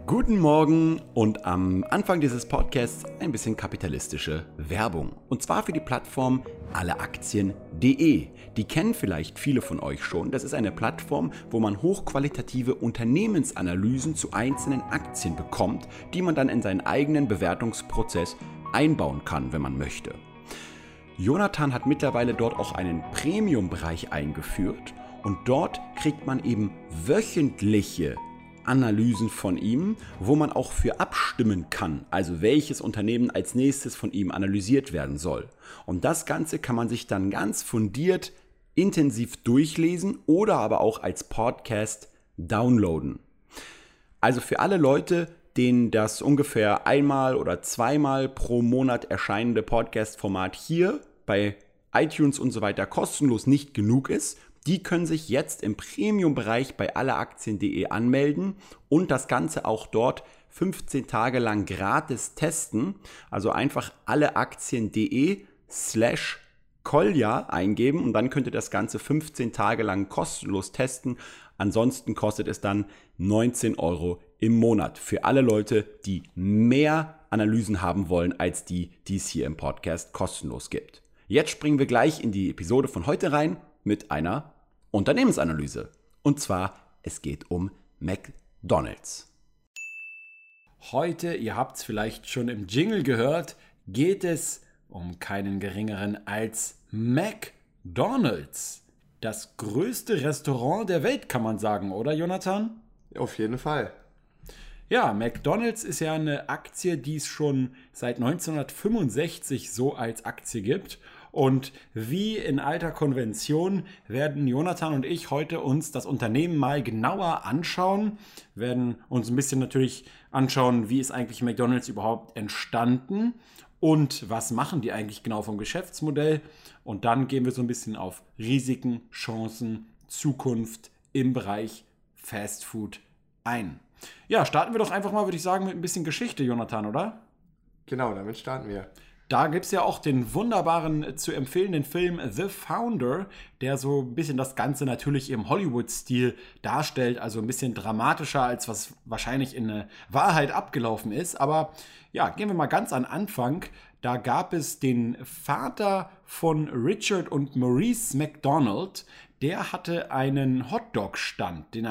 Guten Morgen und am Anfang dieses Podcasts ein bisschen kapitalistische Werbung. Und zwar für die Plattform alleaktien.de. Die kennen vielleicht viele von euch schon. Das ist eine Plattform, wo man hochqualitative Unternehmensanalysen zu einzelnen Aktien bekommt, die man dann in seinen eigenen Bewertungsprozess einbauen kann, wenn man möchte. Jonathan hat mittlerweile dort auch einen Premium-Bereich eingeführt und dort kriegt man eben wöchentliche Analysen von ihm, wo man auch für abstimmen kann, also welches Unternehmen als nächstes von ihm analysiert werden soll. Und das Ganze kann man sich dann ganz fundiert, intensiv durchlesen oder aber auch als Podcast downloaden. Also für alle Leute, denen das ungefähr einmal oder zweimal pro Monat erscheinende Podcast-Format hier bei iTunes und so weiter kostenlos nicht genug ist, die können sich jetzt im Premium-Bereich bei alleaktien.de anmelden und das Ganze auch dort 15 Tage lang gratis testen. Also einfach alleaktien.de/Kolja eingeben und dann könnt ihr das Ganze 15 Tage lang kostenlos testen. Ansonsten kostet es dann 19 € im Monat für alle Leute, die mehr Analysen haben wollen, als die es hier im Podcast kostenlos gibt. Jetzt springen wir gleich in die Episode von heute rein mit einer Unternehmensanalyse. Und zwar, es geht um McDonald's. Heute, ihr habt es vielleicht schon im Jingle gehört, geht es um keinen geringeren als McDonald's. Das größte Restaurant der Welt, kann man sagen, oder Jonathan? Auf jeden Fall. Ja, McDonald's ist ja eine Aktie, die es schon seit 1965 so als Aktie gibt. Und wie in alter Konvention werden Jonathan und ich heute uns das Unternehmen mal genauer anschauen, werden uns ein bisschen natürlich anschauen, wie ist eigentlich McDonald's überhaupt entstanden und was machen die eigentlich genau vom Geschäftsmodell. Und dann gehen wir so ein bisschen auf Risiken, Chancen, Zukunft im Bereich Fast Food ein. Ja, starten wir doch einfach mal, würde ich sagen, mit ein bisschen Geschichte, Jonathan, oder? Genau, damit starten wir. Da gibt es ja auch den wunderbaren, zu empfehlenden Film The Founder, der so ein bisschen das Ganze natürlich im Hollywood-Stil darstellt, also ein bisschen dramatischer, als was wahrscheinlich in der Wahrheit abgelaufen ist. Aber ja, gehen wir mal ganz an Anfang. Da gab es den Vater von Richard und Maurice McDonald, der hatte einen Hotdog-Stand, den er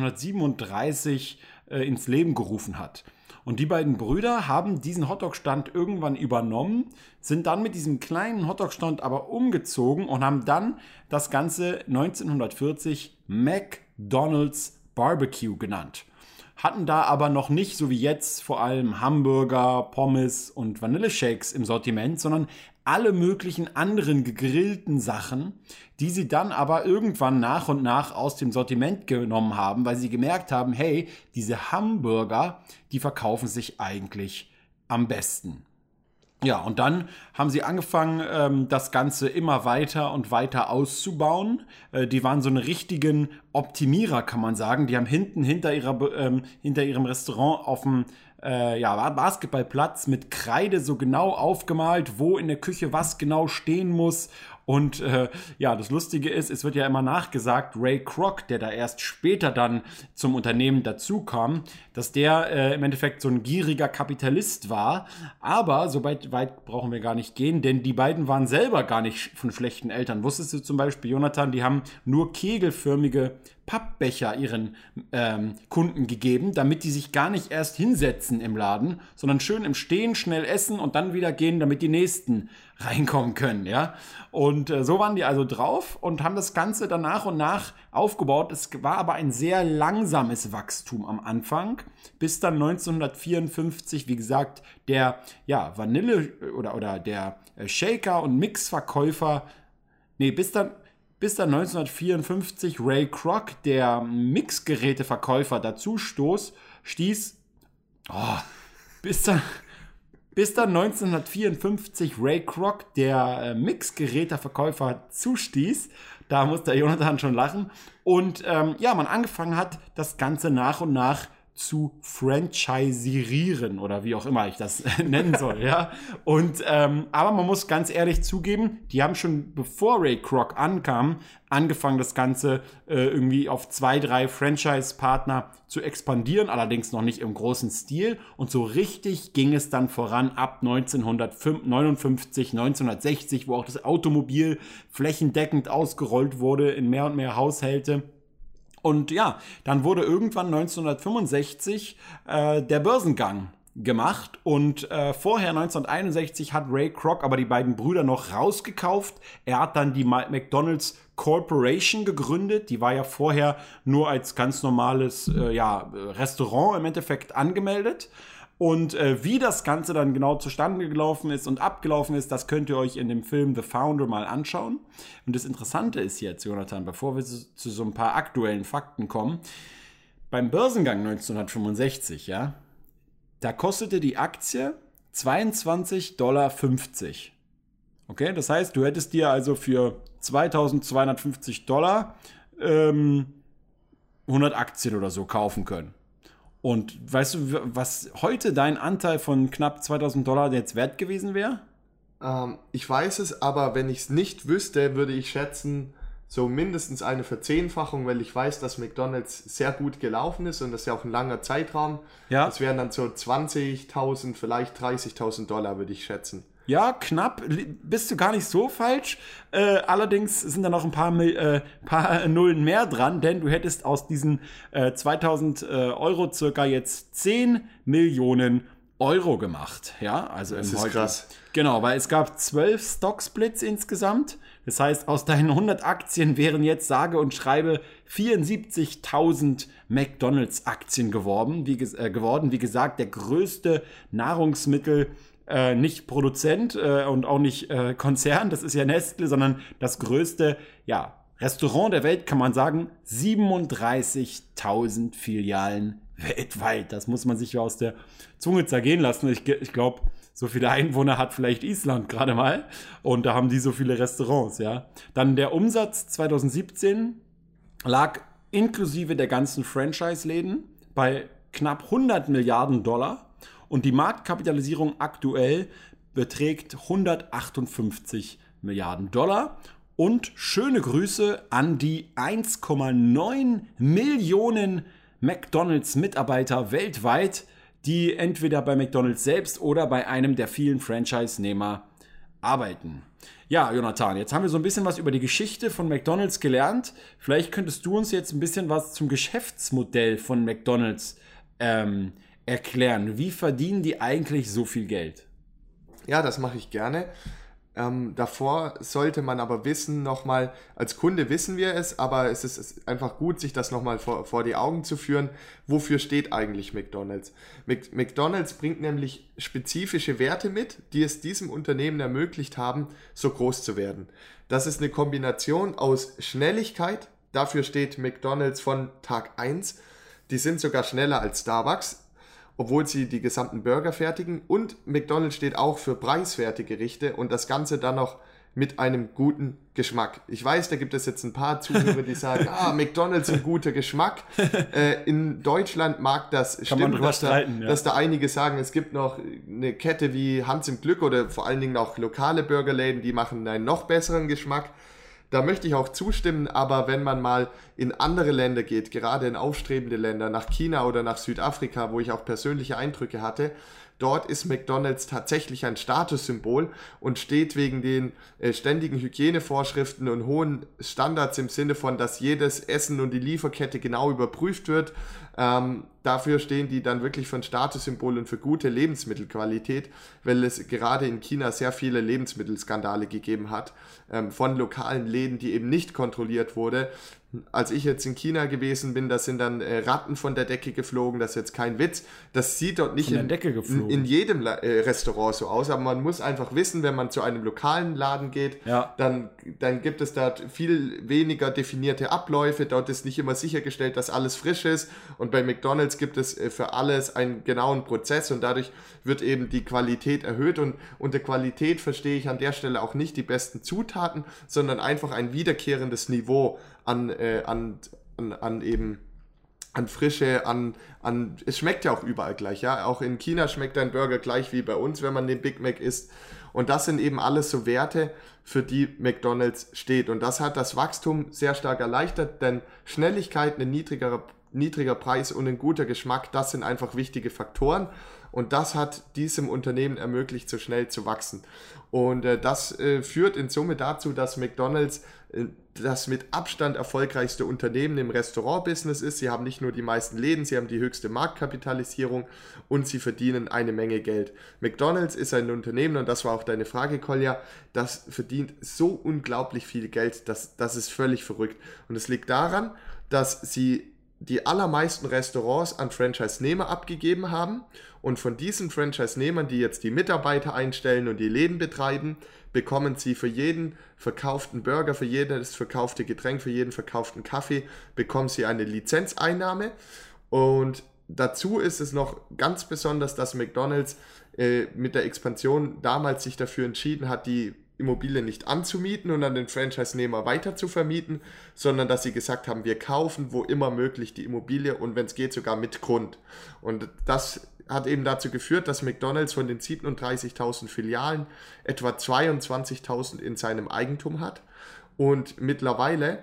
1937 ins Leben gerufen hat. Und die beiden Brüder haben diesen Hotdog-Stand irgendwann übernommen, sind dann mit diesem kleinen Hotdog-Stand aber umgezogen und haben dann das Ganze 1940 McDonald's Barbecue genannt. Hatten da aber noch nicht, so wie jetzt, vor allem Hamburger, Pommes und Vanilleshakes im Sortiment, sondern alle möglichen anderen gegrillten Sachen, die sie dann aber irgendwann nach und nach aus dem Sortiment genommen haben, weil sie gemerkt haben, hey, diese Hamburger, die verkaufen sich eigentlich am besten. Ja, und dann haben sie angefangen, das Ganze immer weiter und weiter auszubauen. Die waren so eine richtigen Optimierer, kann man sagen. Die haben hinter ihrem Restaurant auf dem Basketballplatz mit Kreide so genau aufgemalt, wo in der Küche was genau stehen muss. Und das Lustige ist, es wird ja immer nachgesagt, Ray Kroc, der da erst später dann zum Unternehmen dazu kam, dass der im Endeffekt so ein gieriger Kapitalist war. Aber so weit brauchen wir gar nicht gehen, denn die beiden waren selber gar nicht von schlechten Eltern. Wusstest du zum Beispiel, Jonathan, die haben nur kegelförmige Pappbecher ihren Kunden gegeben, damit die sich gar nicht erst hinsetzen im Laden, sondern schön im Stehen schnell essen und dann wieder gehen, damit die Nächsten reinkommen können, ja. Und so waren die also drauf und haben das Ganze dann nach und nach aufgebaut. Es war aber ein sehr langsames Wachstum am Anfang, bis dann 1954, wie gesagt, der Vanille oder der Shaker und Mixverkäufer, bis dann 1954 Ray Kroc, der Mixgeräteverkäufer, bis dann 1954 Ray Kroc, der Mixgeräteverkäufer, zustieß. Da muss der Jonathan schon lachen. Und man angefangen hat, das Ganze nach und nach zu franchiserieren oder wie auch immer ich das nennen soll, ja. Und, aber man muss ganz ehrlich zugeben, die haben schon bevor Ray Kroc ankam, angefangen, das Ganze irgendwie auf 2, 3 Franchise-Partner zu expandieren, allerdings noch nicht im großen Stil. Und so richtig ging es dann voran ab 1959, 1960, wo auch das Automobil flächendeckend ausgerollt wurde in mehr und mehr Haushalte. Und ja, dann wurde irgendwann 1965 der Börsengang gemacht und vorher 1961 hat Ray Kroc aber die beiden Brüder noch rausgekauft. Er hat dann die McDonald's Corporation gegründet. Die war ja vorher nur als ganz normales Restaurant im Endeffekt angemeldet. Und wie das Ganze dann genau zustande gelaufen ist und abgelaufen ist, das könnt ihr euch in dem Film The Founder mal anschauen. Und das Interessante ist jetzt, Jonathan, bevor wir zu so ein paar aktuellen Fakten kommen, beim Börsengang 1965, ja, da kostete die Aktie $22,50. Okay, das heißt, du hättest dir also für $2.250 100 Aktien oder so kaufen können. Und weißt du, was heute dein Anteil von knapp $2.000 jetzt wert gewesen wäre? Ich weiß es, aber wenn ich es nicht wüsste, würde ich schätzen, so mindestens eine Verzehnfachung, weil ich weiß, dass McDonald's sehr gut gelaufen ist und das ist ja auch ein langer Zeitraum. Ja. Das wären dann so 20.000, vielleicht $30.000, würde ich schätzen. Ja, knapp. Bist du gar nicht so falsch. Allerdings sind da noch ein paar Nullen mehr dran, denn du hättest aus diesen 2.000 Euro circa jetzt 10 Millionen Euro gemacht. Ja, also das ist krass. Genau, weil es gab 12 Stock-Splits insgesamt. Das heißt, aus deinen 100 Aktien wären jetzt sage und schreibe 74.000 McDonald's-Aktien geworden. Wie gesagt, der größte Nahrungsmittel nicht Produzent und auch nicht Konzern, das ist ja Nestle, sondern das größte Restaurant der Welt, kann man sagen, 37.000 Filialen weltweit. Das muss man sich ja aus der Zunge zergehen lassen. Ich glaube, so viele Einwohner hat vielleicht Island gerade mal und da haben die so viele Restaurants, ja. Dann der Umsatz 2017 lag inklusive der ganzen Franchise-Läden bei knapp 100 Milliarden Dollar. Und die Marktkapitalisierung aktuell beträgt 158 Milliarden Dollar. Und schöne Grüße an die 1,9 Millionen McDonald's-Mitarbeiter weltweit, die entweder bei McDonald's selbst oder bei einem der vielen Franchise-Nehmer arbeiten. Ja, Jonathan, jetzt haben wir so ein bisschen was über die Geschichte von McDonald's gelernt. Vielleicht könntest du uns jetzt ein bisschen was zum Geschäftsmodell von McDonald's erklären. Wie verdienen die eigentlich so viel Geld? Ja, das mache ich gerne. Davor sollte man aber wissen, nochmal, als Kunde wissen wir es, aber es ist einfach gut, sich das nochmal vor die Augen zu führen. Wofür steht eigentlich McDonald's? McDonald's bringt nämlich spezifische Werte mit, die es diesem Unternehmen ermöglicht haben, so groß zu werden. Das ist eine Kombination aus Schnelligkeit, dafür steht McDonald's von Tag 1. Die sind sogar schneller als Starbucks, obwohl sie die gesamten Burger fertigen. Und McDonald's steht auch für preiswerte Gerichte und das Ganze dann noch mit einem guten Geschmack. Ich weiß, da gibt es jetzt ein paar Zuhörer, die sagen, McDonald's ein guter Geschmack. In Deutschland mag das stimmen, dass da einige sagen, es gibt noch eine Kette wie Hans im Glück oder vor allen Dingen auch lokale Burgerläden, die machen einen noch besseren Geschmack. Da möchte ich auch zustimmen, aber wenn man mal in andere Länder geht, gerade in aufstrebende Länder, nach China oder nach Südafrika, wo ich auch persönliche Eindrücke hatte, dort ist McDonald's tatsächlich ein Statussymbol und steht wegen den ständigen Hygienevorschriften und hohen Standards im Sinne von, dass jedes Essen und die Lieferkette genau überprüft wird. Dafür stehen die dann wirklich für ein Statussymbol und für gute Lebensmittelqualität, weil es gerade in China sehr viele Lebensmittelskandale gegeben hat, von lokalen Läden, die eben nicht kontrolliert wurde. Als ich jetzt in China gewesen bin, da sind dann Ratten von der Decke geflogen, das ist jetzt kein Witz. Das sieht dort nicht in jedem Restaurant so aus, aber man muss einfach wissen, wenn man zu einem lokalen Laden geht, dann gibt es dort viel weniger definierte Abläufe, dort ist nicht immer sichergestellt, dass alles frisch ist und bei McDonald's gibt es für alles einen genauen Prozess und dadurch wird eben die Qualität erhöht und unter Qualität verstehe ich an der Stelle auch nicht die besten Zutaten, sondern einfach ein wiederkehrendes Niveau an eben Frische, es schmeckt ja auch überall gleich, ja. Auch in China schmeckt ein Burger gleich wie bei uns, wenn man den Big Mac isst. Und das sind eben alles so Werte, für die McDonald's steht. Und das hat das Wachstum sehr stark erleichtert, denn Schnelligkeit, ein niedriger Preis und ein guter Geschmack, das sind einfach wichtige Faktoren. Und das hat diesem Unternehmen ermöglicht, so schnell zu wachsen. Und das führt in Summe dazu, dass McDonald's das mit Abstand erfolgreichste Unternehmen im Restaurant-Business ist. Sie haben nicht nur die meisten Läden, sie haben die höchste Marktkapitalisierung und sie verdienen eine Menge Geld. McDonald's ist ein Unternehmen, und das war auch deine Frage, Kolja, das verdient so unglaublich viel Geld, das ist völlig verrückt. Und es liegt daran, dass sie die allermeisten Restaurants an Franchise-Nehmer abgegeben haben, und von diesen Franchise-Nehmern, die jetzt die Mitarbeiter einstellen und die Läden betreiben, bekommen sie für jeden verkauften Burger, für jedes verkaufte Getränk, für jeden verkauften Kaffee, bekommen sie eine Lizenzeinnahme. Und dazu ist es noch ganz besonders, dass McDonald's mit der Expansion damals sich dafür entschieden hat, die Immobilie nicht anzumieten und an den Franchise-Nehmer weiter zu vermieten, sondern dass sie gesagt haben, wir kaufen wo immer möglich die Immobilie und wenn es geht sogar mit Grund. Und das hat eben dazu geführt, dass McDonald's von den 37.000 Filialen etwa 22.000 in seinem Eigentum hat und mittlerweile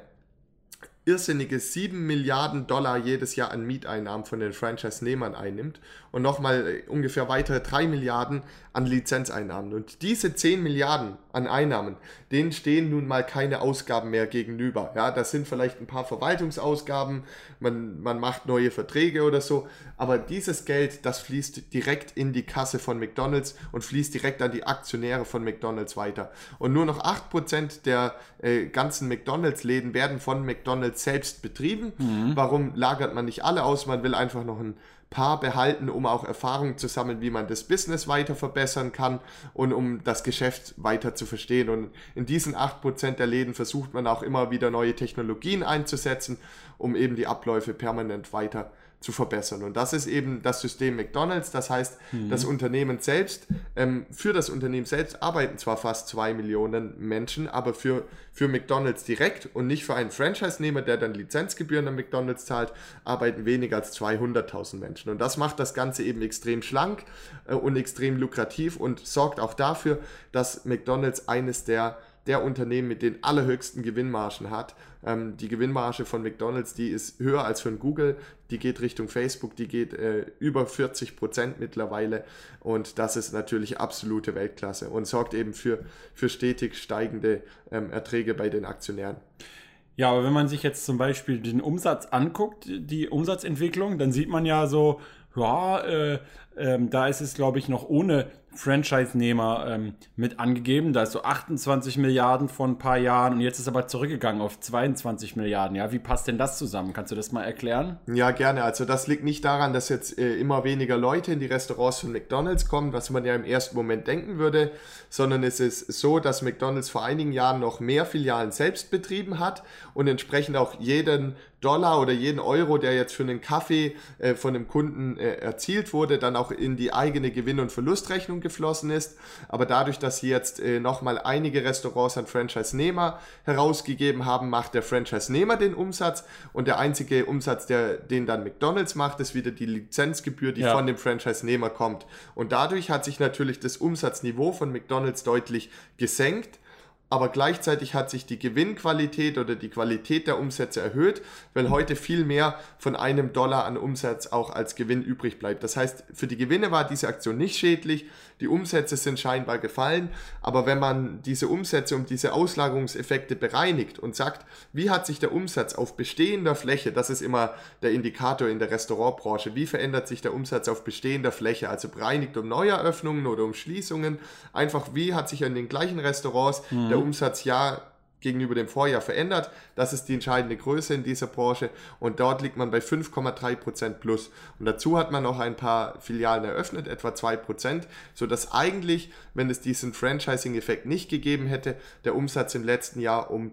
irrsinnige 7 Milliarden Dollar jedes Jahr an Mieteinnahmen von den Franchise-Nehmern einnimmt und nochmal ungefähr weitere 3 Milliarden an Lizenzeinnahmen. Und diese 10 Milliarden an Einnahmen, denen stehen nun mal keine Ausgaben mehr gegenüber. Ja, das sind vielleicht ein paar Verwaltungsausgaben, man macht neue Verträge oder so, aber dieses Geld, das fließt direkt in die Kasse von McDonald's und fließt direkt an die Aktionäre von McDonald's weiter. Und nur noch 8% der ganzen McDonald's-Läden werden von McDonald's selbst betrieben. Warum lagert man nicht alle aus? Man will einfach noch ein paar behalten, um auch Erfahrung zu sammeln, wie man das Business weiter verbessern kann und um das Geschäft weiter zu verstehen. Und in diesen 8% der Läden versucht man auch immer wieder neue Technologien einzusetzen, um eben die Abläufe permanent weiter zu verbessern. Und das ist eben das System McDonald's. Das heißt, das Unternehmen selbst, für das Unternehmen selbst arbeiten zwar fast 2 Millionen Menschen, aber für McDonald's direkt und nicht für einen Franchise-Nehmer, der dann Lizenzgebühren an McDonald's zahlt, arbeiten weniger als 200.000 Menschen. Und das macht das Ganze eben extrem schlank und extrem lukrativ und sorgt auch dafür, dass McDonald's eines der Unternehmen mit den allerhöchsten Gewinnmargen hat. Die Gewinnmarge von McDonald's, die ist höher als von Google, die geht Richtung Facebook, die geht über 40% mittlerweile und das ist natürlich absolute Weltklasse und sorgt eben für stetig steigende Erträge bei den Aktionären. Ja, aber wenn man sich jetzt zum Beispiel den Umsatz anguckt, die Umsatzentwicklung, dann sieht man ja so, ja, da ist es, glaube ich, noch ohne Franchise-Nehmer mit angegeben. Da ist so 28 Milliarden vor ein paar Jahren und jetzt ist aber zurückgegangen auf 22 Milliarden. Ja, wie passt denn das zusammen? Kannst du das mal erklären? Ja, gerne. Also das liegt nicht daran, dass jetzt immer weniger Leute in die Restaurants von McDonald's kommen, was man ja im ersten Moment denken würde, sondern es ist so, dass McDonald's vor einigen Jahren noch mehr Filialen selbst betrieben hat und entsprechend auch jeden Dollar oder jeden Euro, der jetzt für einen Kaffee von einem Kunden erzielt wurde, dann auch in die eigene Gewinn- und Verlustrechnung geflossen ist. Aber dadurch, dass sie jetzt nochmal einige Restaurants an Franchise-Nehmer herausgegeben haben, macht der Franchise-Nehmer den Umsatz und der einzige Umsatz, den dann McDonald's macht, ist wieder die Lizenzgebühr, die von dem Franchise-Nehmer kommt. Und dadurch hat sich natürlich das Umsatzniveau von McDonald's deutlich gesenkt. Aber gleichzeitig hat sich die Gewinnqualität oder die Qualität der Umsätze erhöht, weil heute viel mehr von einem Dollar an Umsatz auch als Gewinn übrig bleibt. Das heißt, für die Gewinne war diese Aktion nicht schädlich, die Umsätze sind scheinbar gefallen, aber wenn man diese Umsätze um diese Auslagerungseffekte bereinigt und sagt, wie hat sich der Umsatz auf bestehender Fläche, das ist immer der Indikator in der Restaurantbranche, wie verändert sich der Umsatz auf bestehender Fläche, also bereinigt um Neueröffnungen oder um Schließungen, einfach wie hat sich an den gleichen Restaurants der Umsatzjahr gegenüber dem Vorjahr verändert. Das ist die entscheidende Größe in dieser Branche und dort liegt man bei 5,3% plus. Und dazu hat man noch ein paar Filialen eröffnet, etwa 2%, sodass eigentlich, wenn es diesen Franchising-Effekt nicht gegeben hätte, der Umsatz im letzten Jahr um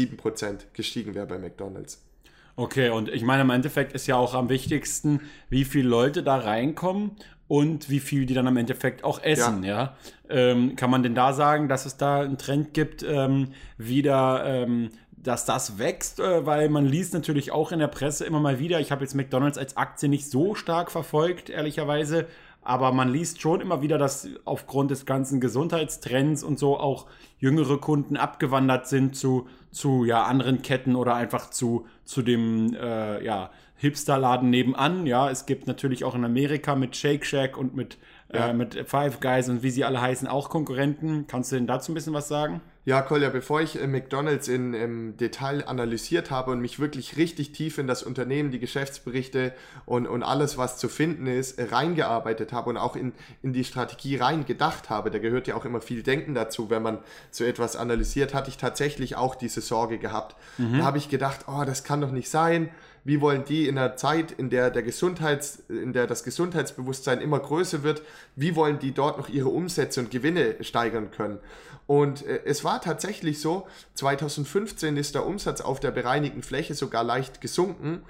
7% gestiegen wäre bei McDonald's. Okay, und ich meine, im Endeffekt ist ja auch am wichtigsten, wie viele Leute da reinkommen und wie viel die dann im Endeffekt auch essen, ja. Kann man denn da sagen, dass es da einen Trend gibt, wieder dass das wächst, weil man liest natürlich auch in der Presse immer mal wieder, ich habe jetzt McDonald's als Aktie nicht so stark verfolgt, ehrlicherweise, aber man liest schon immer wieder, dass aufgrund des ganzen Gesundheitstrends und so auch jüngere Kunden abgewandert sind zu ja, anderen Ketten oder einfach zu dem ja, Hipsterladen nebenan. Ja, es gibt natürlich auch in Amerika mit Shake Shack und mit Five Guys und wie sie alle heißen auch Konkurrenten. Kannst du denn dazu ein bisschen was sagen? Ja, Kolja, bevor ich McDonald's im Detail analysiert habe und mich wirklich richtig tief in das Unternehmen, die Geschäftsberichte und alles, was zu finden ist, reingearbeitet habe und auch in die Strategie reingedacht habe, da gehört ja auch immer viel Denken dazu, wenn man so etwas analysiert, hatte ich tatsächlich auch diese Sorge gehabt. Da habe ich gedacht, oh, das kann doch nicht sein. Wie wollen die in einer Zeit, in der das Gesundheitsbewusstsein immer größer wird, wie wollen die dort noch ihre Umsätze und Gewinne steigern können? Und es war tatsächlich so, 2015 ist der Umsatz auf der bereinigten Fläche sogar leicht gesunken.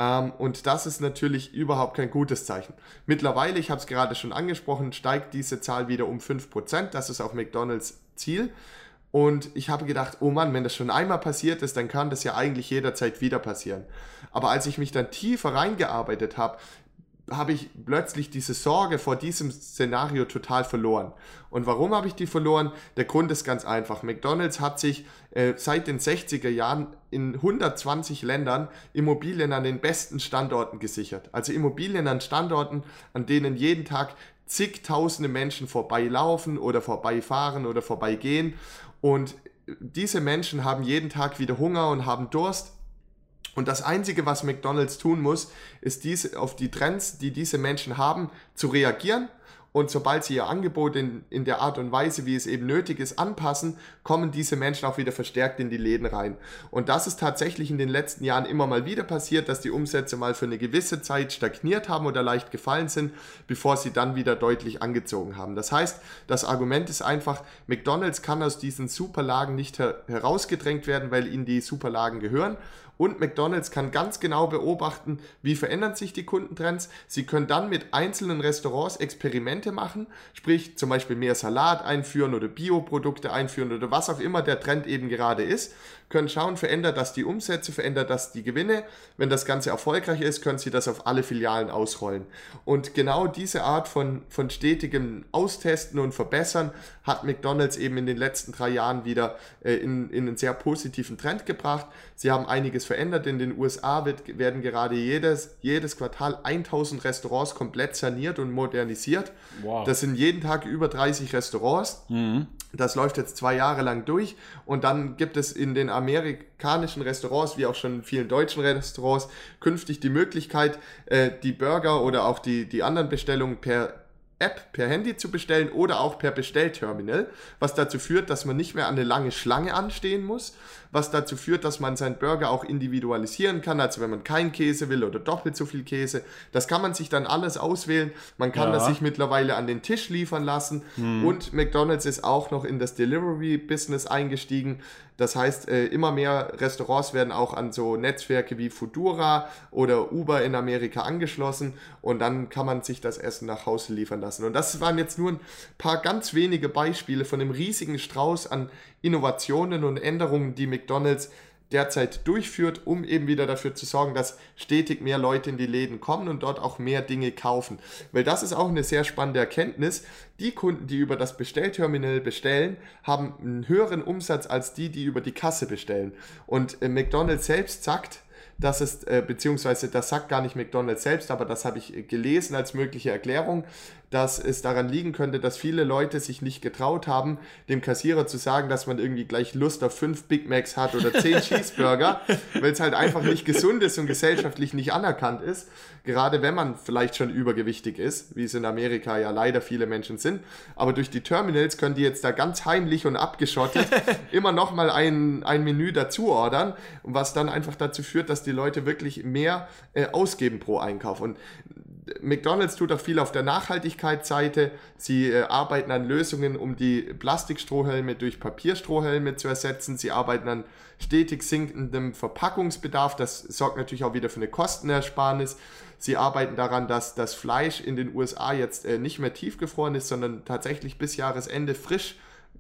Und das ist natürlich überhaupt kein gutes Zeichen. Mittlerweile, ich habe es gerade schon angesprochen, steigt diese Zahl wieder um 5%. Das ist auch McDonald's Ziel. Und ich habe gedacht, oh Mann, wenn das schon einmal passiert ist, dann kann das ja eigentlich jederzeit wieder passieren. Aber als ich mich dann tiefer reingearbeitet habe, habe ich plötzlich diese Sorge vor diesem Szenario total verloren. Und warum habe ich die verloren? Der Grund ist ganz einfach. McDonald's hat sich seit den 60er Jahren in 120 Ländern Immobilien an den besten Standorten gesichert. Also Immobilien an Standorten, an denen jeden Tag zigtausende Menschen vorbeilaufen oder vorbeifahren oder vorbeigehen. Und diese Menschen haben jeden Tag wieder Hunger und haben Durst. Und das Einzige, was McDonald's tun muss, ist auf die Trends, die diese Menschen haben, zu reagieren. Und sobald sie ihr Angebot in der Art und Weise, wie es eben nötig ist, anpassen, kommen diese Menschen auch wieder verstärkt in die Läden rein. Und das ist tatsächlich in den letzten Jahren immer mal wieder passiert, dass die Umsätze mal für eine gewisse Zeit stagniert haben oder leicht gefallen sind, bevor sie dann wieder deutlich angezogen haben. Das heißt, das Argument ist einfach, McDonald's kann aus diesen Superlagen nicht herausgedrängt werden, weil ihnen die Superlagen gehören. Und McDonald's kann ganz genau beobachten, wie verändern sich die Kundentrends. Sie können dann mit einzelnen Restaurants Experimente machen, sprich zum Beispiel mehr Salat einführen oder Bioprodukte einführen oder was auch immer der Trend eben gerade ist. Können schauen, verändert das die Umsätze, verändert das die Gewinne. Wenn das Ganze erfolgreich ist, können Sie das auf alle Filialen ausrollen. Und genau diese Art von stetigem Austesten und Verbessern hat McDonald's eben in den letzten 3 Jahren wieder in einen sehr positiven Trend gebracht. Sie haben einiges verändert. In den USA werden gerade jedes Quartal 1000 Restaurants komplett saniert und modernisiert. Wow. Das sind jeden Tag über 30 Restaurants. Mhm. Das läuft jetzt 2 Jahre lang durch und dann gibt es in den amerikanischen Restaurants, wie auch schon in vielen deutschen Restaurants, künftig die Möglichkeit, die Burger oder auch die anderen Bestellungen per App, per Handy zu bestellen oder auch per Bestellterminal, was dazu führt, dass man nicht mehr an eine lange Schlange anstehen muss, was dazu führt, dass man seinen Burger auch individualisieren kann, also wenn man keinen Käse will oder doppelt so viel Käse, das kann man sich dann alles auswählen, man kann das sich mittlerweile an den Tisch liefern lassen und McDonald's ist auch noch in das Delivery-Business eingestiegen, das heißt, immer mehr Restaurants werden auch an so Netzwerke wie Foodora oder Uber in Amerika angeschlossen und dann kann man sich das Essen nach Hause liefern lassen. Und das waren jetzt nur ein paar ganz wenige Beispiele von dem riesigen Strauß an Innovationen und Änderungen, die McDonald's derzeit durchführt, um eben wieder dafür zu sorgen, dass stetig mehr Leute in die Läden kommen und dort auch mehr Dinge kaufen. Weil das ist auch eine sehr spannende Erkenntnis. Die Kunden, die über das Bestellterminal bestellen, haben einen höheren Umsatz als die über die Kasse bestellen. Und McDonald's selbst sagt, dass es, beziehungsweise das sagt gar nicht McDonald's selbst, aber das habe ich gelesen als mögliche Erklärung, dass es daran liegen könnte, dass viele Leute sich nicht getraut haben, dem Kassierer zu sagen, dass man irgendwie gleich Lust auf 5 Big Macs hat oder 10 Cheeseburger, weil es halt einfach nicht gesund ist und gesellschaftlich nicht anerkannt ist, gerade wenn man vielleicht schon übergewichtig ist, wie es in Amerika ja leider viele Menschen sind, aber durch die Terminals können die jetzt da ganz heimlich und abgeschottet immer nochmal ein Menü dazu ordern, was dann einfach dazu führt, dass die Leute wirklich mehr ausgeben pro Einkauf. Und McDonald's tut auch viel auf der Nachhaltigkeitsseite. Sie arbeiten an Lösungen, um die Plastikstrohhelme durch Papierstrohhelme zu ersetzen. Sie arbeiten an stetig sinkendem Verpackungsbedarf. Das sorgt natürlich auch wieder für eine Kostenersparnis. Sie arbeiten daran, dass das Fleisch in den USA jetzt nicht mehr tiefgefroren ist, sondern tatsächlich bis Jahresende frisch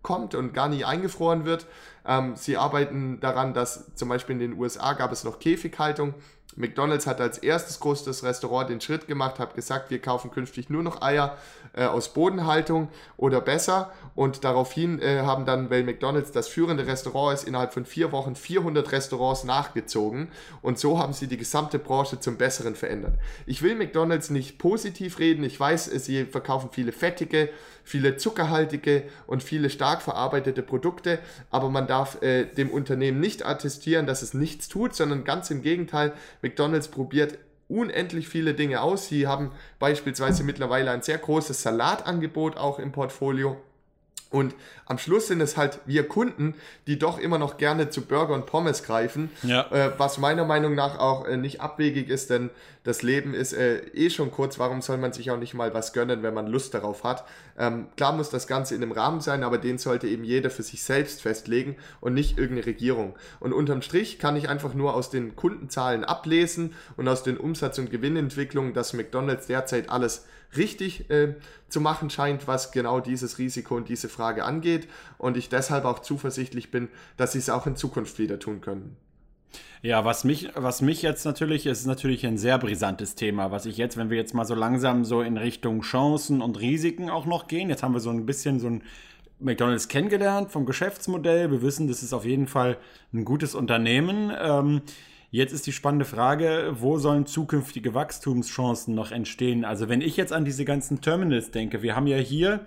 kommt und gar nie eingefroren wird. Sie arbeiten daran, dass zum Beispiel in den USA gab es noch Käfighaltung. McDonald's hat als erstes großes Restaurant den Schritt gemacht, hat gesagt, wir kaufen künftig nur noch Eier aus Bodenhaltung oder besser, und daraufhin haben dann, weil McDonald's das führende Restaurant ist, innerhalb von 4 Wochen 400 Restaurants nachgezogen, und so haben sie die gesamte Branche zum Besseren verändert. Ich will McDonald's nicht positiv reden, ich weiß, sie verkaufen viele fettige, viele zuckerhaltige und viele stark verarbeitete Produkte, aber man darf dem Unternehmen nicht attestieren, dass es nichts tut, sondern ganz im Gegenteil. McDonald's probiert unendlich viele Dinge aus. Sie haben beispielsweise mittlerweile ein sehr großes Salatangebot auch im Portfolio. Und am Schluss sind es halt wir Kunden, die doch immer noch gerne zu Burger und Pommes greifen, was meiner Meinung nach auch nicht abwegig ist, denn das Leben ist schon kurz. Warum soll man sich auch nicht mal was gönnen, wenn man Lust darauf hat? Klar muss das Ganze in einem Rahmen sein, aber den sollte eben jeder für sich selbst festlegen und nicht irgendeine Regierung. Und unterm Strich kann ich einfach nur aus den Kundenzahlen ablesen und aus den Umsatz- und Gewinnentwicklungen, dass McDonald's derzeit alles richtig zu machen scheint, was genau dieses Risiko und diese Frage angeht, und ich deshalb auch zuversichtlich bin, dass sie es auch in Zukunft wieder tun können. Ja, was mich jetzt natürlich, ist natürlich ein sehr brisantes Thema, was ich jetzt, wenn wir jetzt mal so langsam so in Richtung Chancen und Risiken auch noch gehen, jetzt haben wir so ein bisschen so ein McDonald's kennengelernt vom Geschäftsmodell, wir wissen, das ist auf jeden Fall ein gutes Unternehmen. Jetzt ist die spannende Frage, wo sollen zukünftige Wachstumschancen noch entstehen? Also wenn ich jetzt an diese ganzen Terminals denke, wir haben ja hier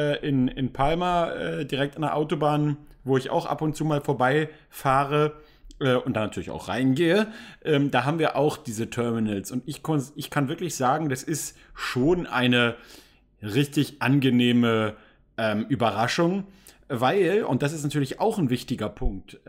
in Palma direkt an der Autobahn, wo ich auch ab und zu mal vorbeifahre und da natürlich auch reingehe, da haben wir auch diese Terminals. Und ich kann wirklich sagen, das ist schon eine richtig angenehme Überraschung, weil, und das ist natürlich auch ein wichtiger Punkt,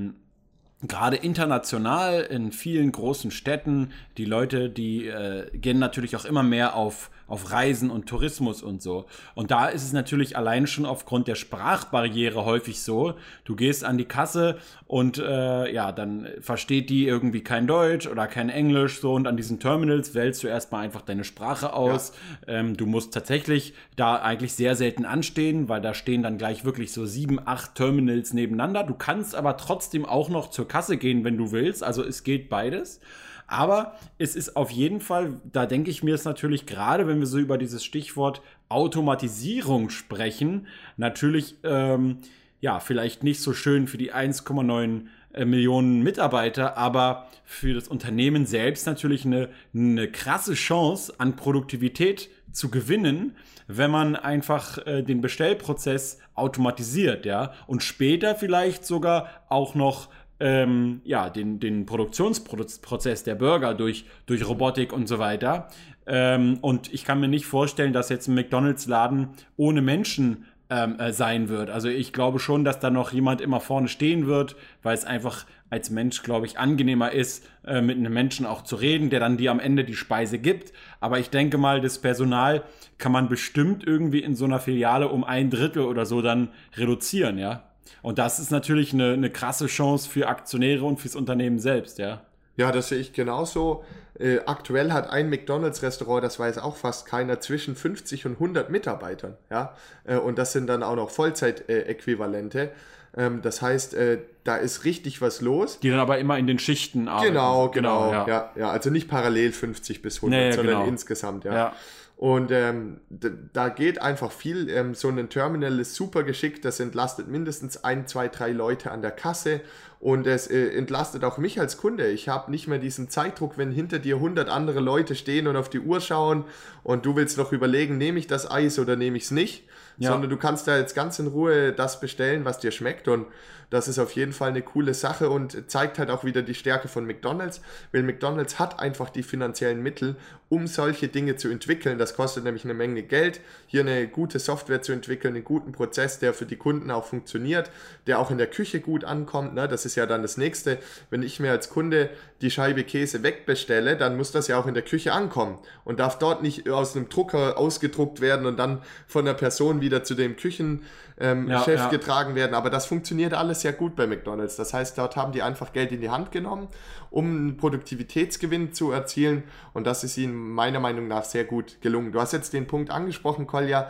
gerade international in vielen großen Städten, die Leute, die gehen natürlich auch immer mehr auf Reisen und Tourismus und so. Und da ist es natürlich allein schon aufgrund der Sprachbarriere häufig so, du gehst an die Kasse und dann versteht die irgendwie kein Deutsch oder kein Englisch, so, und an diesen Terminals wählst du erstmal einfach deine Sprache aus. Ja. Du musst tatsächlich da eigentlich sehr selten anstehen, weil da stehen dann gleich wirklich so 7, 8 Terminals nebeneinander. Du kannst aber trotzdem auch noch zur Kasse gehen, wenn du willst. Also es geht beides. Aber es ist auf jeden Fall, da denke ich mir es natürlich gerade, wenn wir so über dieses Stichwort Automatisierung sprechen, natürlich vielleicht nicht so schön für die 1,9 Millionen Mitarbeiter, aber für das Unternehmen selbst natürlich eine krasse Chance an Produktivität zu gewinnen, wenn man einfach den Bestellprozess automatisiert, ja, und später vielleicht sogar auch noch den Produktionsprozess der Burger durch Robotik und so weiter. Und ich kann mir nicht vorstellen, dass jetzt ein McDonald's-Laden ohne Menschen sein wird. Also ich glaube schon, dass da noch jemand immer vorne stehen wird, weil es einfach als Mensch, glaube ich, angenehmer ist, mit einem Menschen auch zu reden, der dann dir am Ende die Speise gibt. Aber ich denke mal, das Personal kann man bestimmt irgendwie in so einer Filiale um 1/3 oder so dann reduzieren, ja. Und das ist natürlich eine krasse Chance für Aktionäre und fürs Unternehmen selbst, ja. Ja, das sehe ich genauso. Aktuell hat ein McDonald's-Restaurant, das weiß auch fast keiner, zwischen 50 und 100 Mitarbeitern. Ja? Und das sind dann auch noch Vollzeitäquivalente. Das heißt, da ist richtig was los. Die dann aber immer in den Schichten arbeiten. Genau. Ja, also nicht parallel 50 bis 100, sondern insgesamt. Ja. Und da geht einfach viel. So ein Terminal ist super geschickt. Das entlastet mindestens 1, 2, 3 Leute an der Kasse. Und es entlastet auch mich als Kunde. Ich habe nicht mehr diesen Zeitdruck, wenn hinter dir 100 andere Leute stehen und auf die Uhr schauen und du willst noch überlegen, nehme ich das Eis oder nehme ich es nicht. Ja. Sondern du kannst da jetzt ganz in Ruhe das bestellen, was dir schmeckt, und das ist auf jeden Fall eine coole Sache und zeigt halt auch wieder die Stärke von McDonald's, weil McDonald's hat einfach die finanziellen Mittel, um solche Dinge zu entwickeln. Das kostet nämlich eine Menge Geld, hier eine gute Software zu entwickeln, einen guten Prozess, der für die Kunden auch funktioniert, der auch in der Küche gut ankommt. Ne? Das ist ja dann das Nächste. Wenn ich mir als Kunde die Scheibe Käse wegbestelle, dann muss das ja auch in der Küche ankommen und darf dort nicht aus einem Drucker ausgedruckt werden und dann von der Person wieder zu dem Küchenchef getragen werden. Aber das funktioniert alles sehr gut bei McDonald's. Das heißt, dort haben die einfach Geld in die Hand genommen, um einen Produktivitätsgewinn zu erzielen und das ist ihnen meiner Meinung nach sehr gut gelungen. Du hast jetzt den Punkt angesprochen, Kolja,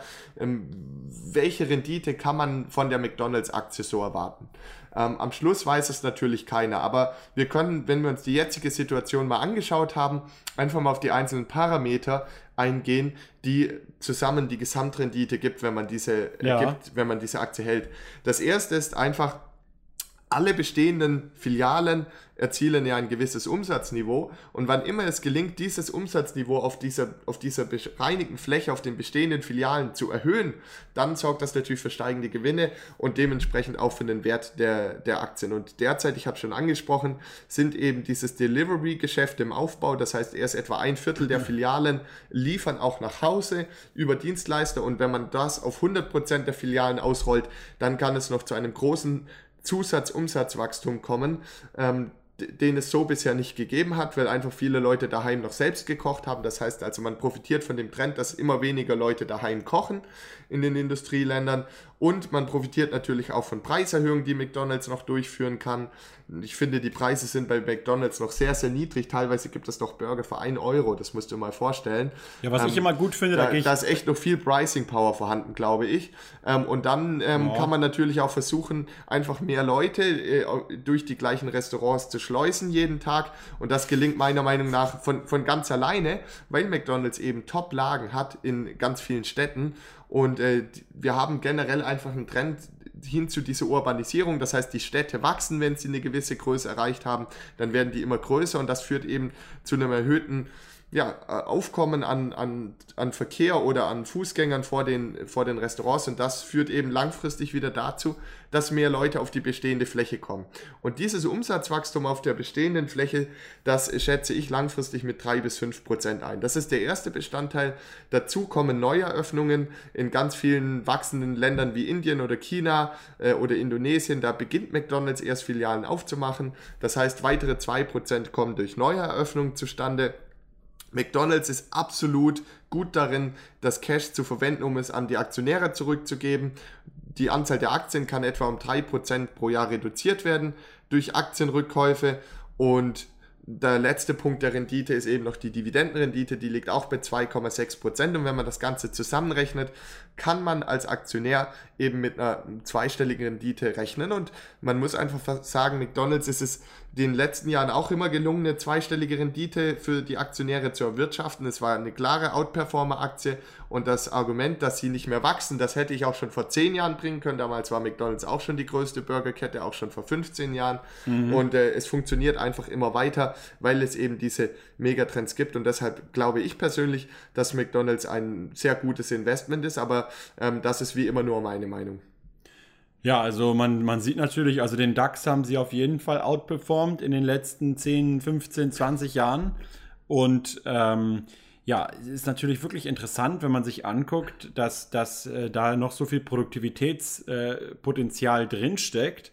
welche Rendite kann man von der McDonald's-Aktie so erwarten? Am Schluss weiß es natürlich keiner, aber wir können, wenn wir uns die jetzige Situation mal angeschaut haben, einfach mal auf die einzelnen Parameter eingehen, die zusammen die Gesamtrendite gibt, wenn man diese Aktie hält. Das erste ist einfach, alle bestehenden Filialen erzielen ja ein gewisses Umsatzniveau und wann immer es gelingt, dieses Umsatzniveau auf dieser bereinigten Fläche, auf den bestehenden Filialen zu erhöhen, dann sorgt das natürlich für steigende Gewinne und dementsprechend auch für den Wert der Aktien. Und derzeit, ich habe schon angesprochen, sind eben dieses Delivery-Geschäft im Aufbau, das heißt erst etwa 1/4 der Filialen liefern auch nach Hause über Dienstleister und wenn man das auf 100% der Filialen ausrollt, dann kann es noch zu einem großen Zusatzumsatzwachstum kommen, den es so bisher nicht gegeben hat, weil einfach viele Leute daheim noch selbst gekocht haben. Das heißt also, man profitiert von dem Trend, dass immer weniger Leute daheim kochen in den Industrieländern und man profitiert natürlich auch von Preiserhöhungen, die McDonald's noch durchführen kann. Ich finde, die Preise sind bei McDonald's noch sehr, sehr niedrig. Teilweise gibt es doch Burger für 1 Euro, das musst du mal vorstellen. Ja, was ich immer gut finde, da ist echt noch viel Pricing Power vorhanden, glaube ich. Und dann kann man natürlich auch versuchen, einfach mehr Leute durch die gleichen Restaurants zu schleusen jeden Tag. Und das gelingt meiner Meinung nach von ganz alleine, weil McDonald's eben Top-Lagen hat in ganz vielen Städten. Und wir haben generell einfach einen Trend hin zu dieser Urbanisierung. Das heißt, die Städte wachsen, wenn sie eine gewisse Größe erreicht haben, dann werden die immer größer und das führt eben zu einem erhöhten Aufkommen an Verkehr oder an Fußgängern vor den Restaurants und das führt eben langfristig wieder dazu, dass mehr Leute auf die bestehende Fläche kommen. Und dieses Umsatzwachstum auf der bestehenden Fläche, das schätze ich langfristig mit 3-5% ein. Das ist der erste Bestandteil. Dazu kommen Neueröffnungen in ganz vielen wachsenden Ländern wie Indien oder China oder Indonesien. Da beginnt McDonald's erst Filialen aufzumachen. Das heißt, weitere 2% kommen durch Neueröffnungen zustande. McDonald's ist absolut gut darin, das Cash zu verwenden, um es an die Aktionäre zurückzugeben. Die Anzahl der Aktien kann etwa um 3% pro Jahr reduziert werden durch Aktienrückkäufe und der letzte Punkt der Rendite ist eben noch die Dividendenrendite, die liegt auch bei 2,6% und wenn man das Ganze zusammenrechnet, kann man als Aktionär eben mit einer zweistelligen Rendite rechnen und man muss einfach sagen, McDonald's ist es in den letzten Jahren auch immer gelungen, eine zweistellige Rendite für die Aktionäre zu erwirtschaften. Es war eine klare Outperformer-Aktie und das Argument, dass sie nicht mehr wachsen, das hätte ich auch schon vor 10 Jahren bringen können. Damals war McDonald's auch schon die größte Burgerkette, auch schon vor 15 Jahren und es funktioniert einfach immer weiter, weil es eben diese Megatrends gibt und deshalb glaube ich persönlich, dass McDonald's ein sehr gutes Investment ist, aber das ist wie immer nur meine Meinung. Ja, also man sieht natürlich, also den DAX haben sie auf jeden Fall outperformt in den letzten 10, 15, 20 Jahren. Und es ist natürlich wirklich interessant, wenn man sich anguckt, dass da noch so viel Produktivitätspotenzial drinsteckt.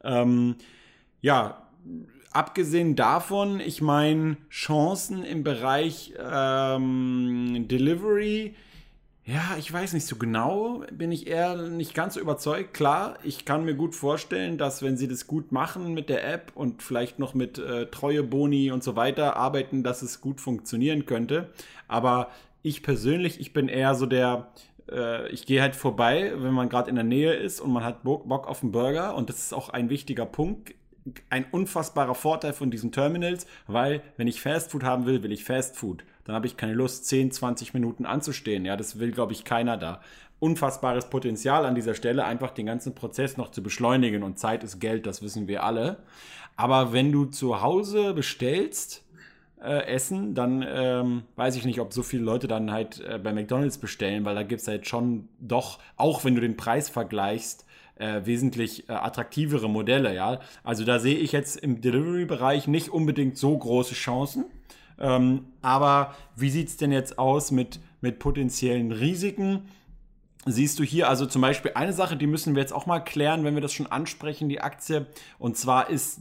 Abgesehen davon, ich meine, Chancen im Bereich Delivery. Ja, ich weiß nicht so genau, bin ich eher nicht ganz so überzeugt. Klar, ich kann mir gut vorstellen, dass wenn sie das gut machen mit der App und vielleicht noch mit Treueboni und so weiter arbeiten, dass es gut funktionieren könnte. Aber ich persönlich, ich bin eher so ich gehe halt vorbei, wenn man gerade in der Nähe ist und man hat Bock auf einen Burger und das ist auch ein wichtiger Punkt. Ein unfassbarer Vorteil von diesen Terminals, weil wenn ich Fastfood haben will, will ich Fastfood. Dann habe ich keine Lust, 10, 20 Minuten anzustehen. Ja, das will, glaube ich, keiner da. Unfassbares Potenzial an dieser Stelle, einfach den ganzen Prozess noch zu beschleunigen. Und Zeit ist Geld, das wissen wir alle. Aber wenn du zu Hause bestellst, Essen, dann weiß ich nicht, ob so viele Leute dann halt bei McDonald's bestellen, weil da gibt es halt schon doch, auch wenn du den Preis vergleichst, wesentlich attraktivere Modelle, ja. Also da sehe ich jetzt im Delivery-Bereich nicht unbedingt so große Chancen. Aber wie sieht es denn jetzt aus mit potenziellen Risiken? Siehst du hier also zum Beispiel eine Sache, die müssen wir jetzt auch mal klären, wenn wir das schon ansprechen, die Aktie. Und zwar ist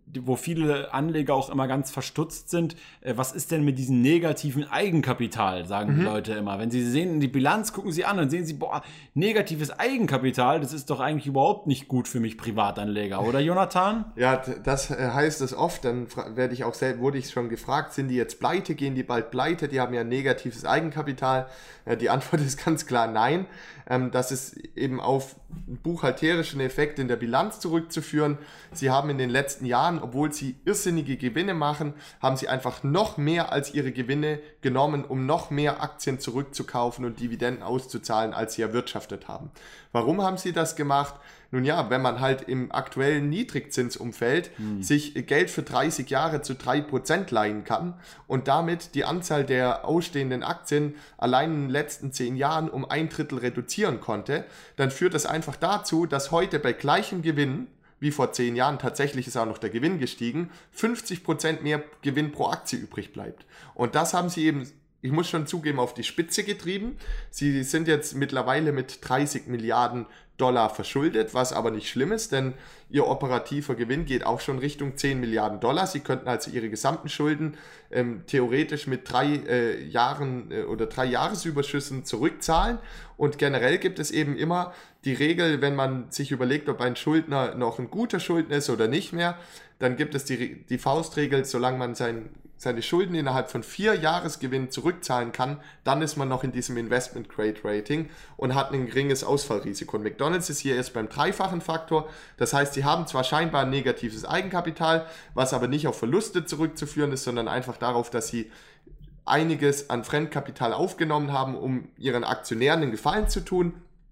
wo viele Anleger auch immer ganz verstutzt sind. Was ist denn mit diesem negativen Eigenkapital, sagen die Leute immer. Wenn sie sehen in die Bilanz, gucken sie an und sehen sie, boah, negatives Eigenkapital, das ist doch eigentlich überhaupt nicht gut für mich Privatanleger, oder Jonathan? Ja, das heißt es oft, dann wurde ich schon gefragt, sind die jetzt pleite, gehen die bald pleite, die haben ja ein negatives Eigenkapital. Die Antwort ist ganz klar nein. Das ist eben auf buchhalterischen Effekt in der Bilanz zurückzuführen. Sie haben in den letzten Jahren, obwohl sie irrsinnige Gewinne machen, haben sie einfach noch mehr als ihre Gewinne genommen, um noch mehr Aktien zurückzukaufen und Dividenden auszuzahlen, als sie erwirtschaftet haben. Warum haben sie das gemacht? Nun ja, wenn man halt im aktuellen Niedrigzinsumfeld sich Geld für 30 Jahre zu 3% leihen kann und damit die Anzahl der ausstehenden Aktien allein in den letzten 10 Jahren um 1/3 reduzieren konnte, dann führt das einfach dazu, dass heute bei gleichem Gewinn, wie vor 10 Jahren, tatsächlich ist auch noch der Gewinn gestiegen, 50% mehr Gewinn pro Aktie übrig bleibt. Und das haben sie eben, ich muss schon zugeben, auf die Spitze getrieben. Sie sind jetzt mittlerweile mit 30 Milliarden Dollar verschuldet, was aber nicht schlimm ist, denn ihr operativer Gewinn geht auch schon Richtung 10 Milliarden Dollar. Sie könnten also ihre gesamten Schulden theoretisch mit 3 Jahren oder 3 Jahresüberschüssen zurückzahlen. Und generell gibt es eben immer die Regel, wenn man sich überlegt, ob ein Schuldner noch ein guter Schuldner ist oder nicht mehr, dann gibt es die Faustregel, solange man seine Schulden innerhalb von 4 Jahresgewinnen zurückzahlen kann, dann ist man noch in diesem Investment-Grade-Rating und hat ein geringes Ausfallrisiko. Und McDonald's ist hier erst beim 3-fachen Faktor. Das heißt, sie haben zwar scheinbar ein negatives Eigenkapital, was aber nicht auf Verluste zurückzuführen ist, sondern einfach darauf, dass sie einiges an Fremdkapital aufgenommen haben, um ihren Aktionären einen Gefallen zu tun.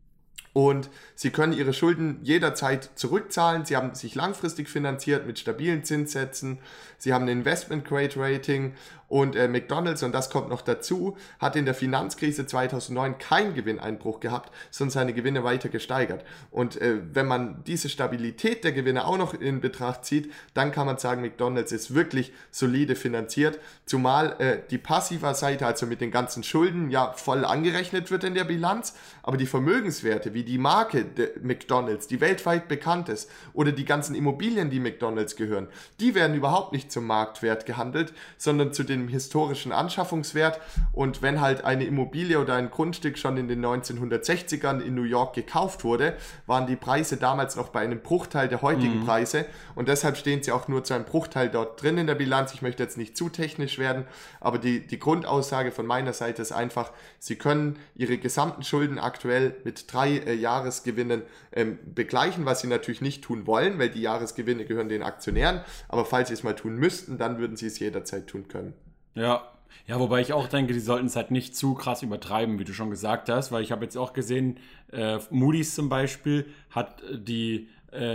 Und sie können ihre Schulden jederzeit zurückzahlen. Sie haben sich langfristig finanziert mit stabilen Zinssätzen. Sie haben ein Investment-Grade-Rating. Und McDonald's, und das kommt noch dazu, hat in der Finanzkrise 2009 keinen Gewinneinbruch gehabt, sondern seine Gewinne weiter gesteigert. Und wenn man diese Stabilität der Gewinne auch noch in Betracht zieht, dann kann man sagen, McDonald's ist wirklich solide finanziert. Zumal die passive Seite, also mit den ganzen Schulden, ja voll angerechnet wird in der Bilanz. Aber die Vermögenswerte, wie die Marke der McDonald's, die weltweit bekannt ist, oder die ganzen Immobilien, die McDonald's gehören, die werden überhaupt nicht zum Marktwert gehandelt, sondern zu den historischen Anschaffungswert. Und wenn halt eine Immobilie oder ein Grundstück schon in den 1960ern in New York gekauft wurde, waren die Preise damals noch bei einem Bruchteil der heutigen Preise, und deshalb stehen sie auch nur zu einem Bruchteil dort drin in der Bilanz. Ich möchte jetzt nicht zu technisch werden, aber die Grundaussage von meiner Seite ist einfach, sie können ihre gesamten Schulden aktuell mit 3 Jahresgewinnen begleichen, was sie natürlich nicht tun wollen, weil die Jahresgewinne gehören den Aktionären, aber falls sie es mal tun müssten, dann würden sie es jederzeit tun können. Ja, wobei ich auch denke, die sollten es halt nicht zu krass übertreiben, wie du schon gesagt hast, weil ich habe jetzt auch gesehen, Moody's zum Beispiel hat die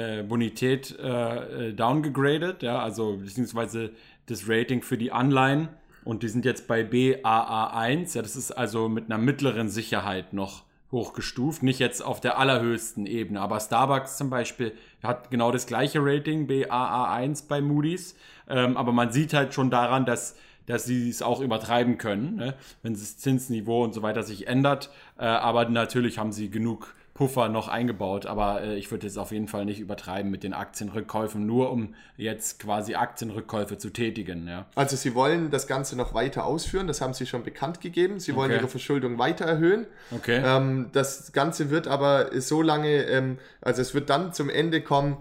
Bonität downgegradet, ja, also beziehungsweise das Rating für die Anleihen, und die sind jetzt bei Baa1, ja, das ist also mit einer mittleren Sicherheit noch hochgestuft, nicht jetzt auf der allerhöchsten Ebene, aber Starbucks zum Beispiel hat genau das gleiche Rating, Baa1 bei Moody's, aber man sieht halt schon daran, dass sie es auch übertreiben können, ne? Wenn das Zinsniveau und so weiter sich ändert, aber natürlich haben sie genug Puffer noch eingebaut, aber ich würde jetzt auf jeden Fall nicht übertreiben mit den Aktienrückkäufen, nur um jetzt quasi Aktienrückkäufe zu tätigen. Ja. Also sie wollen das Ganze noch weiter ausführen, das haben sie schon bekannt gegeben, sie wollen ihre Verschuldung weiter erhöhen. Okay. Das Ganze wird aber so lange, also es wird dann zum Ende kommen,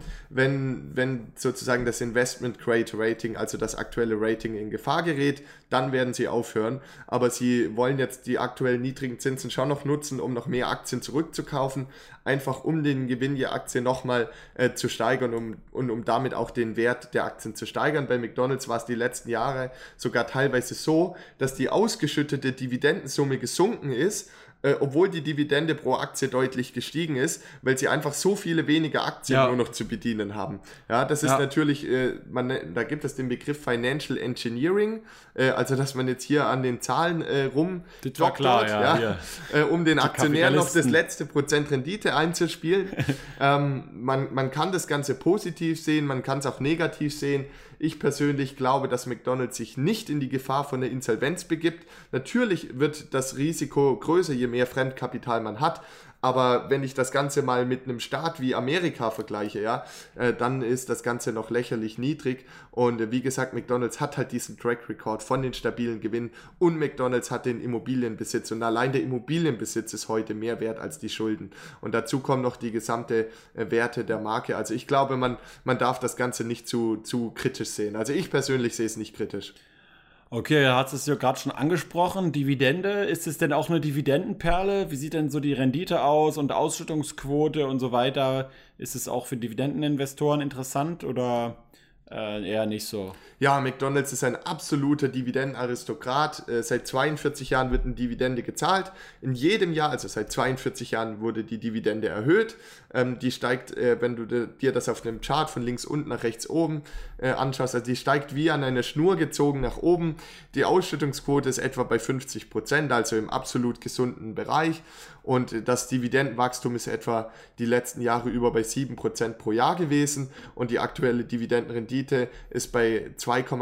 wenn sozusagen das Investment Grade Rating, also das aktuelle Rating, in Gefahr gerät, dann werden sie aufhören. Aber sie wollen jetzt die aktuellen niedrigen Zinsen schon noch nutzen, um noch mehr Aktien zurückzukaufen, einfach um den Gewinn der Aktie nochmal zu steigern um damit auch den Wert der Aktien zu steigern. Bei McDonald's war es die letzten Jahre sogar teilweise so, dass die ausgeschüttete Dividendensumme gesunken ist, obwohl die Dividende pro Aktie deutlich gestiegen ist, weil sie einfach so viele weniger Aktien nur noch zu bedienen haben. Ja, das ist natürlich, da gibt es den Begriff Financial Engineering, also dass man jetzt hier an den Zahlen rumdoktert, um den Aktionären noch das letzte Prozent Rendite einzuspielen. Man kann das Ganze positiv sehen, man kann es auch negativ sehen. Ich persönlich glaube, dass McDonald's sich nicht in die Gefahr von der Insolvenz begibt. Natürlich wird das Risiko größer, je mehr Fremdkapital man hat. Aber wenn ich das Ganze mal mit einem Staat wie Amerika vergleiche, ja, dann ist das Ganze noch lächerlich niedrig. Und wie gesagt, McDonald's hat halt diesen Track Record von den stabilen Gewinnen und McDonald's hat den Immobilienbesitz. Und allein der Immobilienbesitz ist heute mehr wert als die Schulden. Und dazu kommen noch die gesamte Werte der Marke. Also ich glaube, man darf das Ganze nicht zu kritisch sehen. Also ich persönlich sehe es nicht kritisch. Okay, er hat es ja gerade schon angesprochen. Dividende, ist es denn auch eine Dividendenperle? Wie sieht denn so die Rendite aus und Ausschüttungsquote und so weiter? Ist es auch für Dividendeninvestoren interessant oder eher nicht so? Ja, McDonald's ist ein absoluter Dividendenaristokrat. Seit 42 Jahren wird eine Dividende gezahlt. In jedem Jahr, also seit 42 Jahren wurde die Dividende erhöht. Die steigt, wenn du dir das auf einem Chart von links unten nach rechts oben anschaust, also die steigt wie an einer Schnur gezogen nach oben. Die Ausschüttungsquote ist etwa bei 50%, also im absolut gesunden Bereich. Und das Dividendenwachstum ist etwa die letzten Jahre über bei 7% pro Jahr gewesen. Und die aktuelle Dividendenrendite ist bei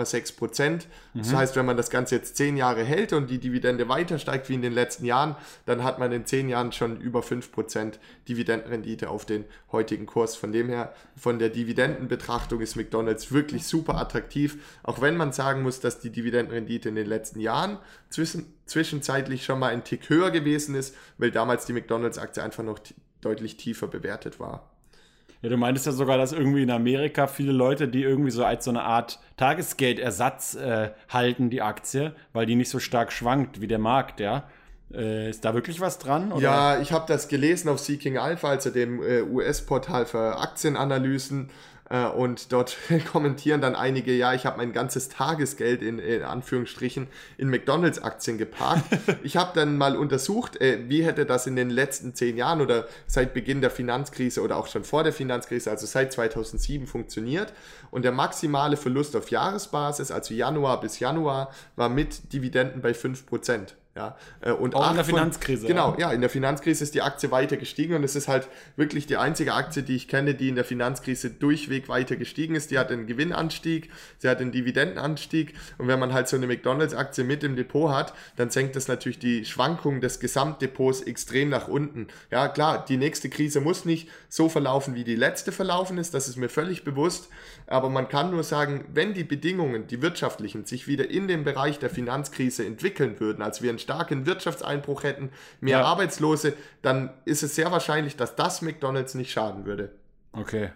2,6%. Das heißt, wenn man das Ganze jetzt 10 Jahre hält und die Dividende weiter steigt wie in den letzten Jahren, dann hat man in 10 Jahren schon über 5% Dividendenrendite auf den heutigen Kurs. Von dem her, von der Dividendenbetrachtung ist McDonald's wirklich super attraktiv. Auch wenn man sagen muss, dass die Dividendenrendite in den letzten Jahren zwischenzeitlich schon mal ein Tick höher gewesen ist, weil damals die McDonald's-Aktie einfach noch deutlich tiefer bewertet war. Ja, du meintest ja sogar, dass irgendwie in Amerika viele Leute, die irgendwie so als so eine Art Tagesgeldersatz halten, die Aktie, weil die nicht so stark schwankt wie der Markt, ja. Ist da wirklich was dran? Oder? Ja, ich habe das gelesen auf Seeking Alpha, also dem US-Portal für Aktienanalysen. Und dort kommentieren dann einige, ja, ich habe mein ganzes Tagesgeld in Anführungsstrichen in McDonald's-Aktien geparkt. Ich habe dann mal untersucht, wie hätte das in den letzten 10 Jahren oder seit Beginn der Finanzkrise oder auch schon vor der Finanzkrise, also seit 2007 funktioniert. Und der maximale Verlust auf Jahresbasis, also Januar bis Januar, war mit Dividenden bei 5%. Ja, und auch in der Finanzkrise. Genau, ja, in der Finanzkrise ist die Aktie weiter gestiegen und es ist halt wirklich die einzige Aktie, die ich kenne, die in der Finanzkrise durchweg weiter gestiegen ist. Die hat einen Gewinnanstieg, sie hat einen Dividendenanstieg und wenn man halt so eine McDonald's-Aktie mit im Depot hat, dann senkt das natürlich die Schwankungen des Gesamtdepots extrem nach unten. Ja, klar, die nächste Krise muss nicht so verlaufen, wie die letzte verlaufen ist, das ist mir völlig bewusst, aber man kann nur sagen, wenn die Bedingungen, die wirtschaftlichen, sich wieder in dem Bereich der Finanzkrise entwickeln würden, als wir einen starken Wirtschaftseinbruch hätten, mehr Arbeitslose, dann ist es sehr wahrscheinlich, dass das McDonald's nicht schaden würde. Okay.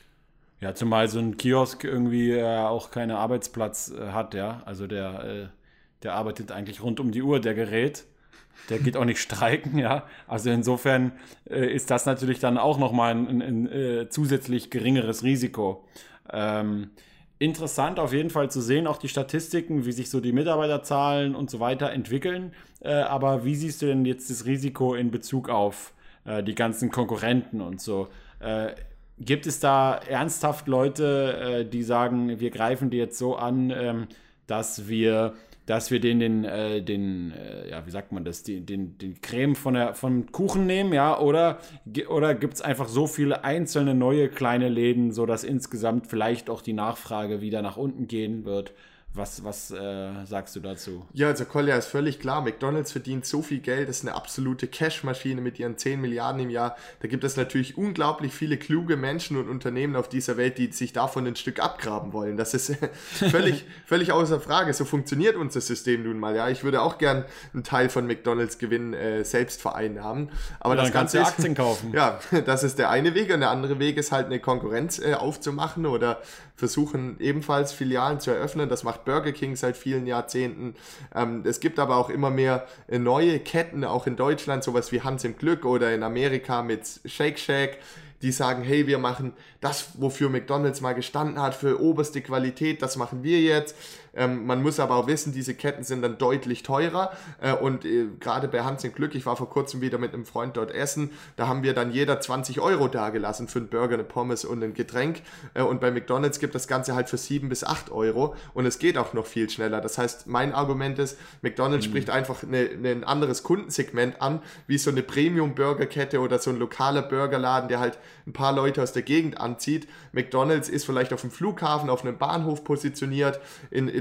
Ja, zumal so ein Kiosk irgendwie auch keinen Arbeitsplatz hat, ja. Also der arbeitet eigentlich rund um die Uhr, der Gerät. Der geht auch nicht streiken, ja. Also insofern ist das natürlich dann auch nochmal ein zusätzlich geringeres Risiko. Interessant auf jeden Fall zu sehen, auch die Statistiken, wie sich so die Mitarbeiterzahlen und so weiter entwickeln. Aber wie siehst du denn jetzt das Risiko in Bezug auf die ganzen Konkurrenten und so? Gibt es da ernsthaft Leute, die sagen, wir greifen die jetzt so an, dass wir den wie sagt man das, den Creme vom Kuchen nehmen, ja, oder gibt es einfach so viele einzelne neue kleine Läden, sodass insgesamt vielleicht auch die Nachfrage wieder nach unten gehen wird? Was sagst du dazu? Ja, also Kolja, ist völlig klar, McDonald's verdient so viel Geld, ist eine absolute Cash-Maschine mit ihren 10 Milliarden im Jahr. Da gibt es natürlich unglaublich viele kluge Menschen und Unternehmen auf dieser Welt, die sich davon ein Stück abgraben wollen. Das ist völlig außer Frage. So funktioniert unser System nun mal. Ja, ich würde auch gern einen Teil von McDonald's Gewinn selbst vereinnahmen. Aber das Ganze ist, Aktien kaufen. Ja, das ist der eine Weg. Und der andere Weg ist halt eine Konkurrenz aufzumachen oder versuchen ebenfalls Filialen zu eröffnen. Das macht Burger King seit vielen Jahrzehnten. Es gibt aber auch immer mehr neue Ketten, auch in Deutschland, sowas wie Hans im Glück oder in Amerika mit Shake Shack, die sagen, hey, wir machen das, wofür McDonald's mal gestanden hat, für oberste Qualität, das machen wir jetzt. Man muss aber auch wissen, diese Ketten sind dann deutlich teurer und gerade bei Hans im Glück, ich war vor kurzem wieder mit einem Freund dort essen, da haben wir dann jeder 20 € dagelassen für einen Burger, eine Pommes und ein Getränk und bei McDonald's gibt das Ganze halt für 7 bis 8 € und es geht auch noch viel schneller. Das heißt, mein Argument ist, McDonald's spricht einfach ein anderes Kundensegment an, wie so eine Premium-Burgerkette oder so ein lokaler Burgerladen, der halt ein paar Leute aus der Gegend anzieht. McDonald's ist vielleicht auf dem Flughafen, auf einem Bahnhof positioniert, in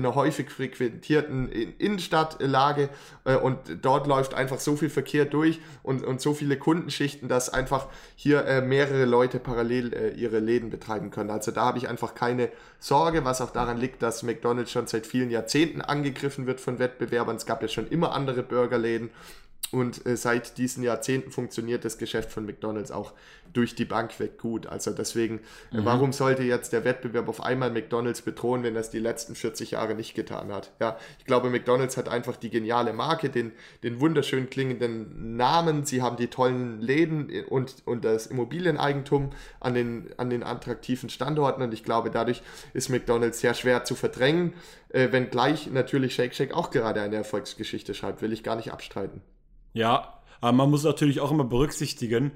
in einer häufig frequentierten Innenstadtlage und dort läuft einfach so viel Verkehr durch und so viele Kundenschichten, dass einfach hier mehrere Leute parallel ihre Läden betreiben können. Also da habe ich einfach keine Sorge, was auch daran liegt, dass McDonald's schon seit vielen Jahrzehnten angegriffen wird von Wettbewerbern. Es gab ja schon immer andere Burgerläden. Und seit diesen Jahrzehnten funktioniert das Geschäft von McDonald's auch durch die Bank weg gut. Also deswegen, warum sollte jetzt der Wettbewerb auf einmal McDonald's bedrohen, wenn er es die letzten 40 Jahre nicht getan hat? Ja, ich glaube, McDonald's hat einfach die geniale Marke, den wunderschön klingenden Namen. Sie haben die tollen Läden und das Immobilieneigentum an den attraktiven Standorten. Und ich glaube, dadurch ist McDonald's sehr schwer zu verdrängen, wenngleich natürlich Shake Shack auch gerade eine Erfolgsgeschichte schreibt, will ich gar nicht abstreiten. Ja, aber man muss natürlich auch immer berücksichtigen,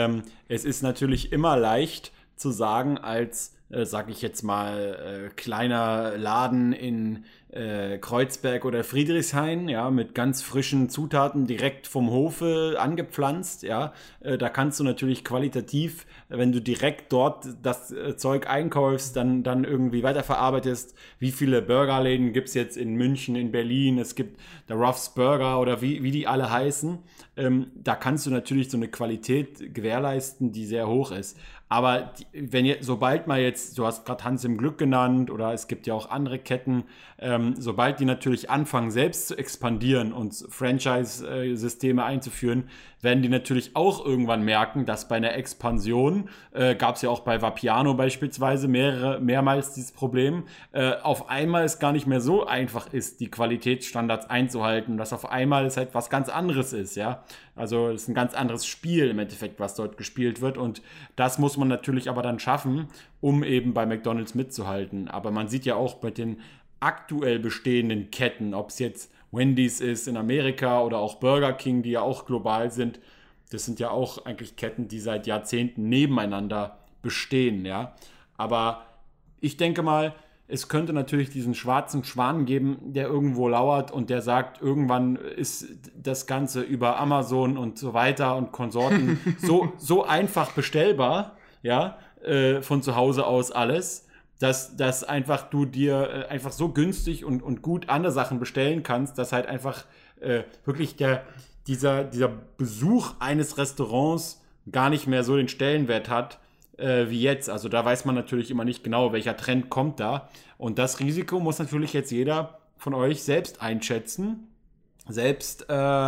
es ist natürlich immer leicht zu sagen, als, sag ich jetzt mal, kleiner Laden in Kreuzberg oder Friedrichshain, ja, mit ganz frischen Zutaten direkt vom Hofe angepflanzt, ja, da kannst du natürlich qualitativ, wenn du direkt dort das Zeug einkaufst, dann irgendwie weiterverarbeitest. Wie viele Burgerläden gibt es jetzt in München, in Berlin? Es gibt der Ruff's Burger oder wie die alle heißen. Da kannst du natürlich so eine Qualität gewährleisten, die sehr hoch ist. Aber sobald mal jetzt, du hast gerade Hans im Glück genannt oder es gibt ja auch andere Ketten, sobald die natürlich anfangen, selbst zu expandieren und Franchise-Systeme einzuführen, werden die natürlich auch irgendwann merken, dass bei einer Expansion, gab es ja auch bei Vapiano beispielsweise mehrmals dieses Problem, auf einmal es gar nicht mehr so einfach ist, die Qualitätsstandards einzuhalten, dass auf einmal es halt was ganz anderes ist, ja. Also es ist ein ganz anderes Spiel im Endeffekt, was dort gespielt wird und das muss man natürlich aber dann schaffen, um eben bei McDonald's mitzuhalten. Aber man sieht ja auch mit den aktuell bestehenden Ketten, ob es jetzt Wendy's ist in Amerika oder auch Burger King, die ja auch global sind, das sind ja auch eigentlich Ketten, die seit Jahrzehnten nebeneinander bestehen, ja. Aber ich denke mal, es könnte natürlich diesen schwarzen Schwan geben, der irgendwo lauert und der sagt, irgendwann ist das Ganze über Amazon und so weiter und Konsorten so einfach bestellbar, ja, von zu Hause aus alles, dass einfach du dir einfach so günstig und gut andere Sachen bestellen kannst, dass halt einfach wirklich dieser Besuch eines Restaurants gar nicht mehr so den Stellenwert hat, wie jetzt. Also da weiß man natürlich immer nicht genau, welcher Trend kommt da. Und das Risiko muss natürlich jetzt jeder von euch selbst einschätzen. Selbst,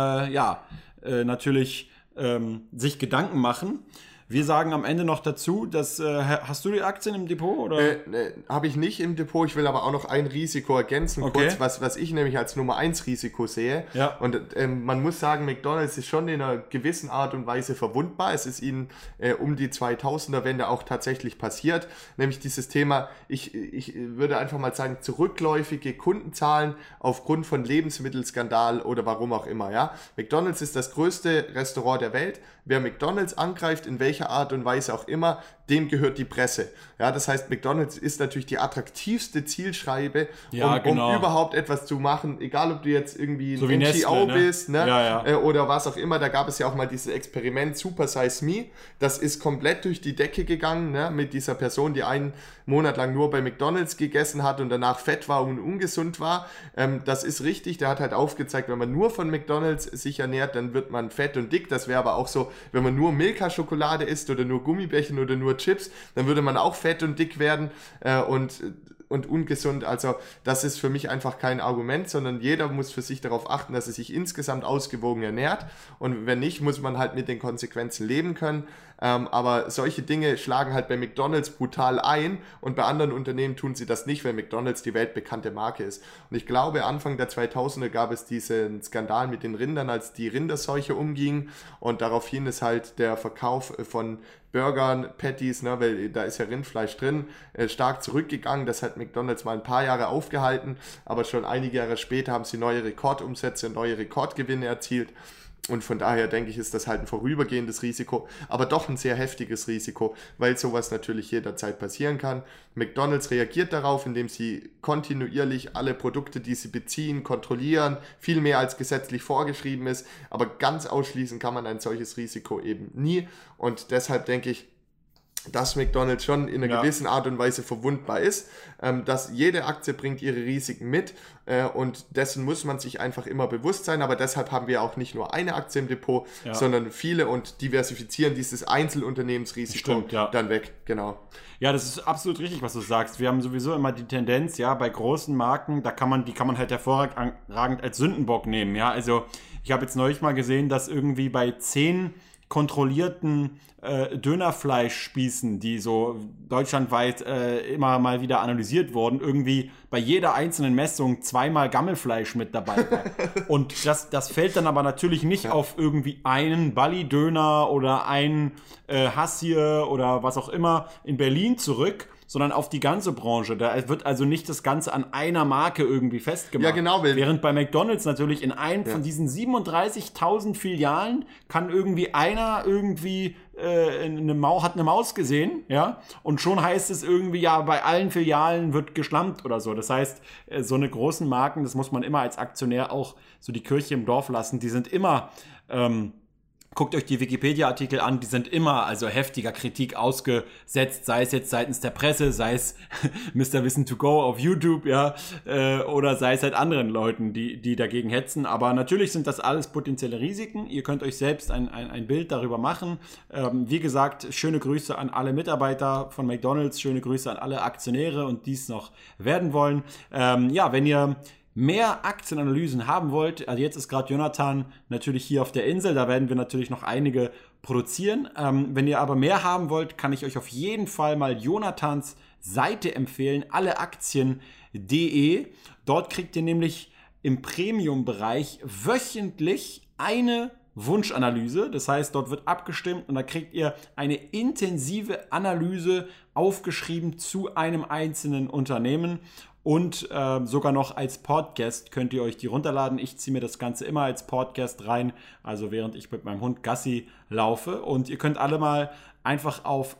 natürlich sich Gedanken machen. Wir sagen am Ende noch dazu, dass, hast du die Aktien im Depot? Oder? Habe ich nicht im Depot, ich will aber auch noch ein Risiko ergänzen, okay. Kurz, was ich nämlich als Nummer 1 Risiko sehe. Ja. Und man muss sagen, McDonald's ist schon in einer gewissen Art und Weise verwundbar. Es ist ihnen um die 2000er-Wende auch tatsächlich passiert. Nämlich dieses Thema, ich würde einfach mal sagen, zurückläufige Kundenzahlen aufgrund von Lebensmittelskandal oder warum auch immer. Ja? McDonald's ist das größte Restaurant der Welt. Wer McDonald's angreift, in welcher Art und Weise auch immer, dem gehört die Presse. Ja, das heißt, McDonald's ist natürlich die attraktivste Zielscheibe, um überhaupt etwas zu machen, egal ob du jetzt irgendwie so ein NGO bist, ne? Ja. Oder was auch immer. Da gab es ja auch mal dieses Experiment Super Size Me. Das ist komplett durch die Decke gegangen, ne? Mit dieser Person, die einen Monat lang nur bei McDonald's gegessen hat und danach fett war und ungesund war. Das ist richtig. Der hat halt aufgezeigt, wenn man nur von McDonald's sich ernährt, dann wird man fett und dick. Das wäre aber auch so, wenn man nur Milka-Schokolade isst oder nur Gummibärchen oder nur Chips, dann würde man auch fett und dick werden und ungesund. Also das ist für mich einfach kein Argument, sondern jeder muss für sich darauf achten, dass er sich insgesamt ausgewogen ernährt und wenn nicht, muss man halt mit den Konsequenzen leben können. Aber solche Dinge schlagen halt bei McDonald's brutal ein und bei anderen Unternehmen tun sie das nicht, weil McDonald's die weltbekannte Marke ist. Und ich glaube, Anfang der 2000er gab es diesen Skandal mit den Rindern, als die Rinderseuche umging und daraufhin ist halt der Verkauf von Burgern, Patties, ne, weil da ist ja Rindfleisch drin, stark zurückgegangen. Das hat McDonald's mal ein paar Jahre aufgehalten, aber schon einige Jahre später haben sie neue Rekordumsätze, neue Rekordgewinne erzielt. Und von daher denke ich, ist das halt ein vorübergehendes Risiko, aber doch ein sehr heftiges Risiko, weil sowas natürlich jederzeit passieren kann. McDonald's reagiert darauf, indem sie kontinuierlich alle Produkte, die sie beziehen, kontrollieren, viel mehr als gesetzlich vorgeschrieben ist, aber ganz ausschließen kann man ein solches Risiko eben nie. Und deshalb denke ich, dass McDonald's schon in einer gewissen Art und Weise verwundbar ist, dass jede Aktie bringt ihre Risiken mit und dessen muss man sich einfach immer bewusst sein, aber deshalb haben wir auch nicht nur eine Aktie im Depot, sondern viele und diversifizieren dieses Einzelunternehmensrisiko dann weg, genau. Ja, das ist absolut richtig, was du sagst. Wir haben sowieso immer die Tendenz, bei großen Marken, die kann man halt hervorragend als Sündenbock nehmen, also ich habe jetzt neulich mal gesehen, dass irgendwie bei 10 kontrollierten Dönerfleischspießen, die so deutschlandweit immer mal wieder analysiert wurden, irgendwie bei jeder einzelnen Messung 2-mal Gammelfleisch mit dabei war. Und das fällt dann aber natürlich nicht auf irgendwie einen Balli-Döner oder einen Hassier oder was auch immer in Berlin zurück, sondern auf die ganze Branche. Da wird also nicht das Ganze an einer Marke irgendwie festgemacht. Ja, genau. Während bei McDonald's natürlich in einem von diesen 37.000 Filialen kann irgendwie einer irgendwie hat eine Maus gesehen, und schon heißt es irgendwie, bei allen Filialen wird geschlampt oder so. Das heißt, so eine großen Marken, das muss man immer als Aktionär auch so die Kirche im Dorf lassen, die sind immer guckt euch die Wikipedia-Artikel an, die sind immer also heftiger Kritik ausgesetzt, sei es jetzt seitens der Presse, sei es Mr. Wissen to go auf YouTube, oder sei es halt anderen Leuten, die dagegen hetzen. Aber natürlich sind das alles potenzielle Risiken. Ihr könnt euch selbst ein Bild darüber machen. Wie gesagt, schöne Grüße an alle Mitarbeiter von McDonald's, schöne Grüße an alle Aktionäre und dies noch werden wollen. Wenn ihr mehr Aktienanalysen haben wollt, also jetzt ist gerade Jonathan natürlich hier auf der Insel, da werden wir natürlich noch einige produzieren. Wenn ihr aber mehr haben wollt, kann ich euch auf jeden Fall mal Jonathans Seite empfehlen, alleaktien.de. Dort kriegt ihr nämlich im Premium-Bereich wöchentlich eine Wunschanalyse. Das heißt, dort wird abgestimmt und da kriegt ihr eine intensive Analyse aufgeschrieben zu einem einzelnen Unternehmen. Und sogar noch als Podcast könnt ihr euch die runterladen. Ich ziehe mir das Ganze immer als Podcast rein, also während ich mit meinem Hund Gassi laufe. Und ihr könnt alle mal einfach auf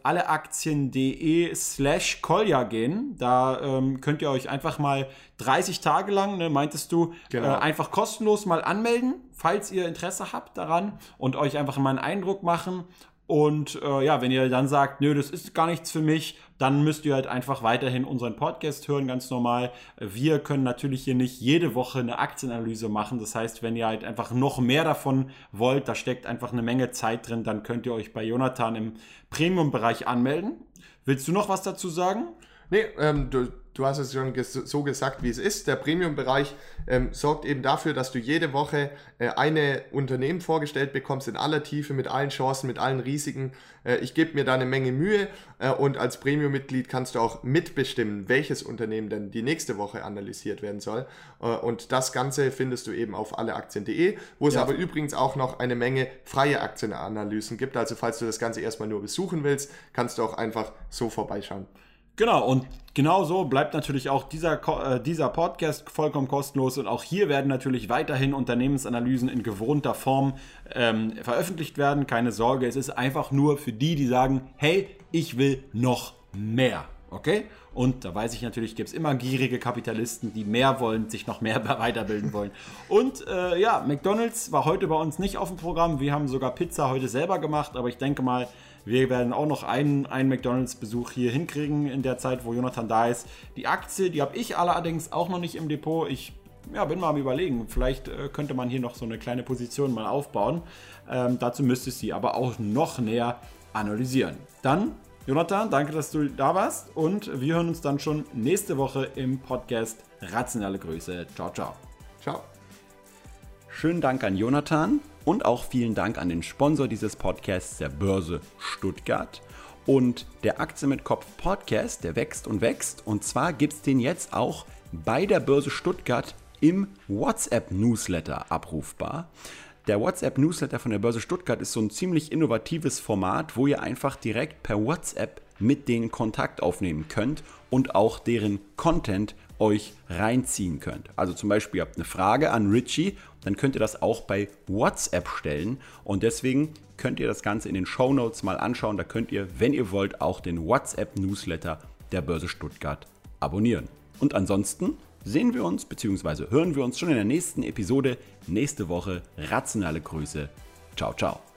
alleaktien.de/Kolja gehen. Da könnt ihr euch einfach mal 30 Tage lang, meintest du, einfach kostenlos mal anmelden, falls ihr Interesse habt daran und euch einfach mal einen Eindruck machen. Und wenn ihr dann sagt, nö, das ist gar nichts für mich, dann müsst ihr halt einfach weiterhin unseren Podcast hören, ganz normal. Wir können natürlich hier nicht jede Woche eine Aktienanalyse machen. Das heißt, wenn ihr halt einfach noch mehr davon wollt, da steckt einfach eine Menge Zeit drin, dann könnt ihr euch bei Jonathan im Premium-Bereich anmelden. Willst du noch was dazu sagen? Nee, du hast es schon so gesagt, wie es ist. Der Premium-Bereich sorgt eben dafür, dass du jede Woche eine Unternehmen vorgestellt bekommst, in aller Tiefe, mit allen Chancen, mit allen Risiken. Ich gebe mir da eine Menge Mühe und als Premium-Mitglied kannst du auch mitbestimmen, welches Unternehmen denn die nächste Woche analysiert werden soll. Und das Ganze findest du eben auf alleaktien.de, wo es aber übrigens auch noch eine Menge freie Aktienanalysen gibt. Also falls du das Ganze erstmal nur besuchen willst, kannst du auch einfach so vorbeischauen. Genau, und genau so bleibt natürlich auch dieser Podcast vollkommen kostenlos und auch hier werden natürlich weiterhin Unternehmensanalysen in gewohnter Form veröffentlicht werden. Keine Sorge, es ist einfach nur für die sagen, hey, ich will noch mehr, okay? Und da weiß ich natürlich, gibt es immer gierige Kapitalisten, die mehr wollen, sich noch mehr weiterbilden wollen. Und McDonald's war heute bei uns nicht auf dem Programm. Wir haben sogar Pizza heute selber gemacht, aber ich denke mal, wir werden auch noch einen McDonald's-Besuch hier hinkriegen in der Zeit, wo Jonathan da ist. Die Aktie, die habe ich allerdings auch noch nicht im Depot. Ich bin mal am Überlegen. Vielleicht könnte man hier noch so eine kleine Position mal aufbauen. Dazu müsste ich sie aber auch noch näher analysieren. Dann, Jonathan, danke, dass du da warst. Und wir hören uns dann schon nächste Woche im Podcast. Rationale Grüße. Ciao, ciao. Ciao. Schönen Dank an Jonathan und auch vielen Dank an den Sponsor dieses Podcasts, der Börse Stuttgart. Und der Aktien mit Kopf Podcast, der wächst und wächst. Und zwar gibt es den jetzt auch bei der Börse Stuttgart im WhatsApp-Newsletter abrufbar. Der WhatsApp-Newsletter von der Börse Stuttgart ist so ein ziemlich innovatives Format, wo ihr einfach direkt per WhatsApp mit denen Kontakt aufnehmen könnt und auch deren Content euch reinziehen könnt. Also zum Beispiel, ihr habt eine Frage an Richie, dann könnt ihr das auch bei WhatsApp stellen und deswegen könnt ihr das Ganze in den Shownotes mal anschauen. Da könnt ihr, wenn ihr wollt, auch den WhatsApp-Newsletter der Börse Stuttgart abonnieren. Und ansonsten sehen wir uns bzw. hören wir uns schon in der nächsten Episode nächste Woche. Rationale Grüße. Ciao, ciao.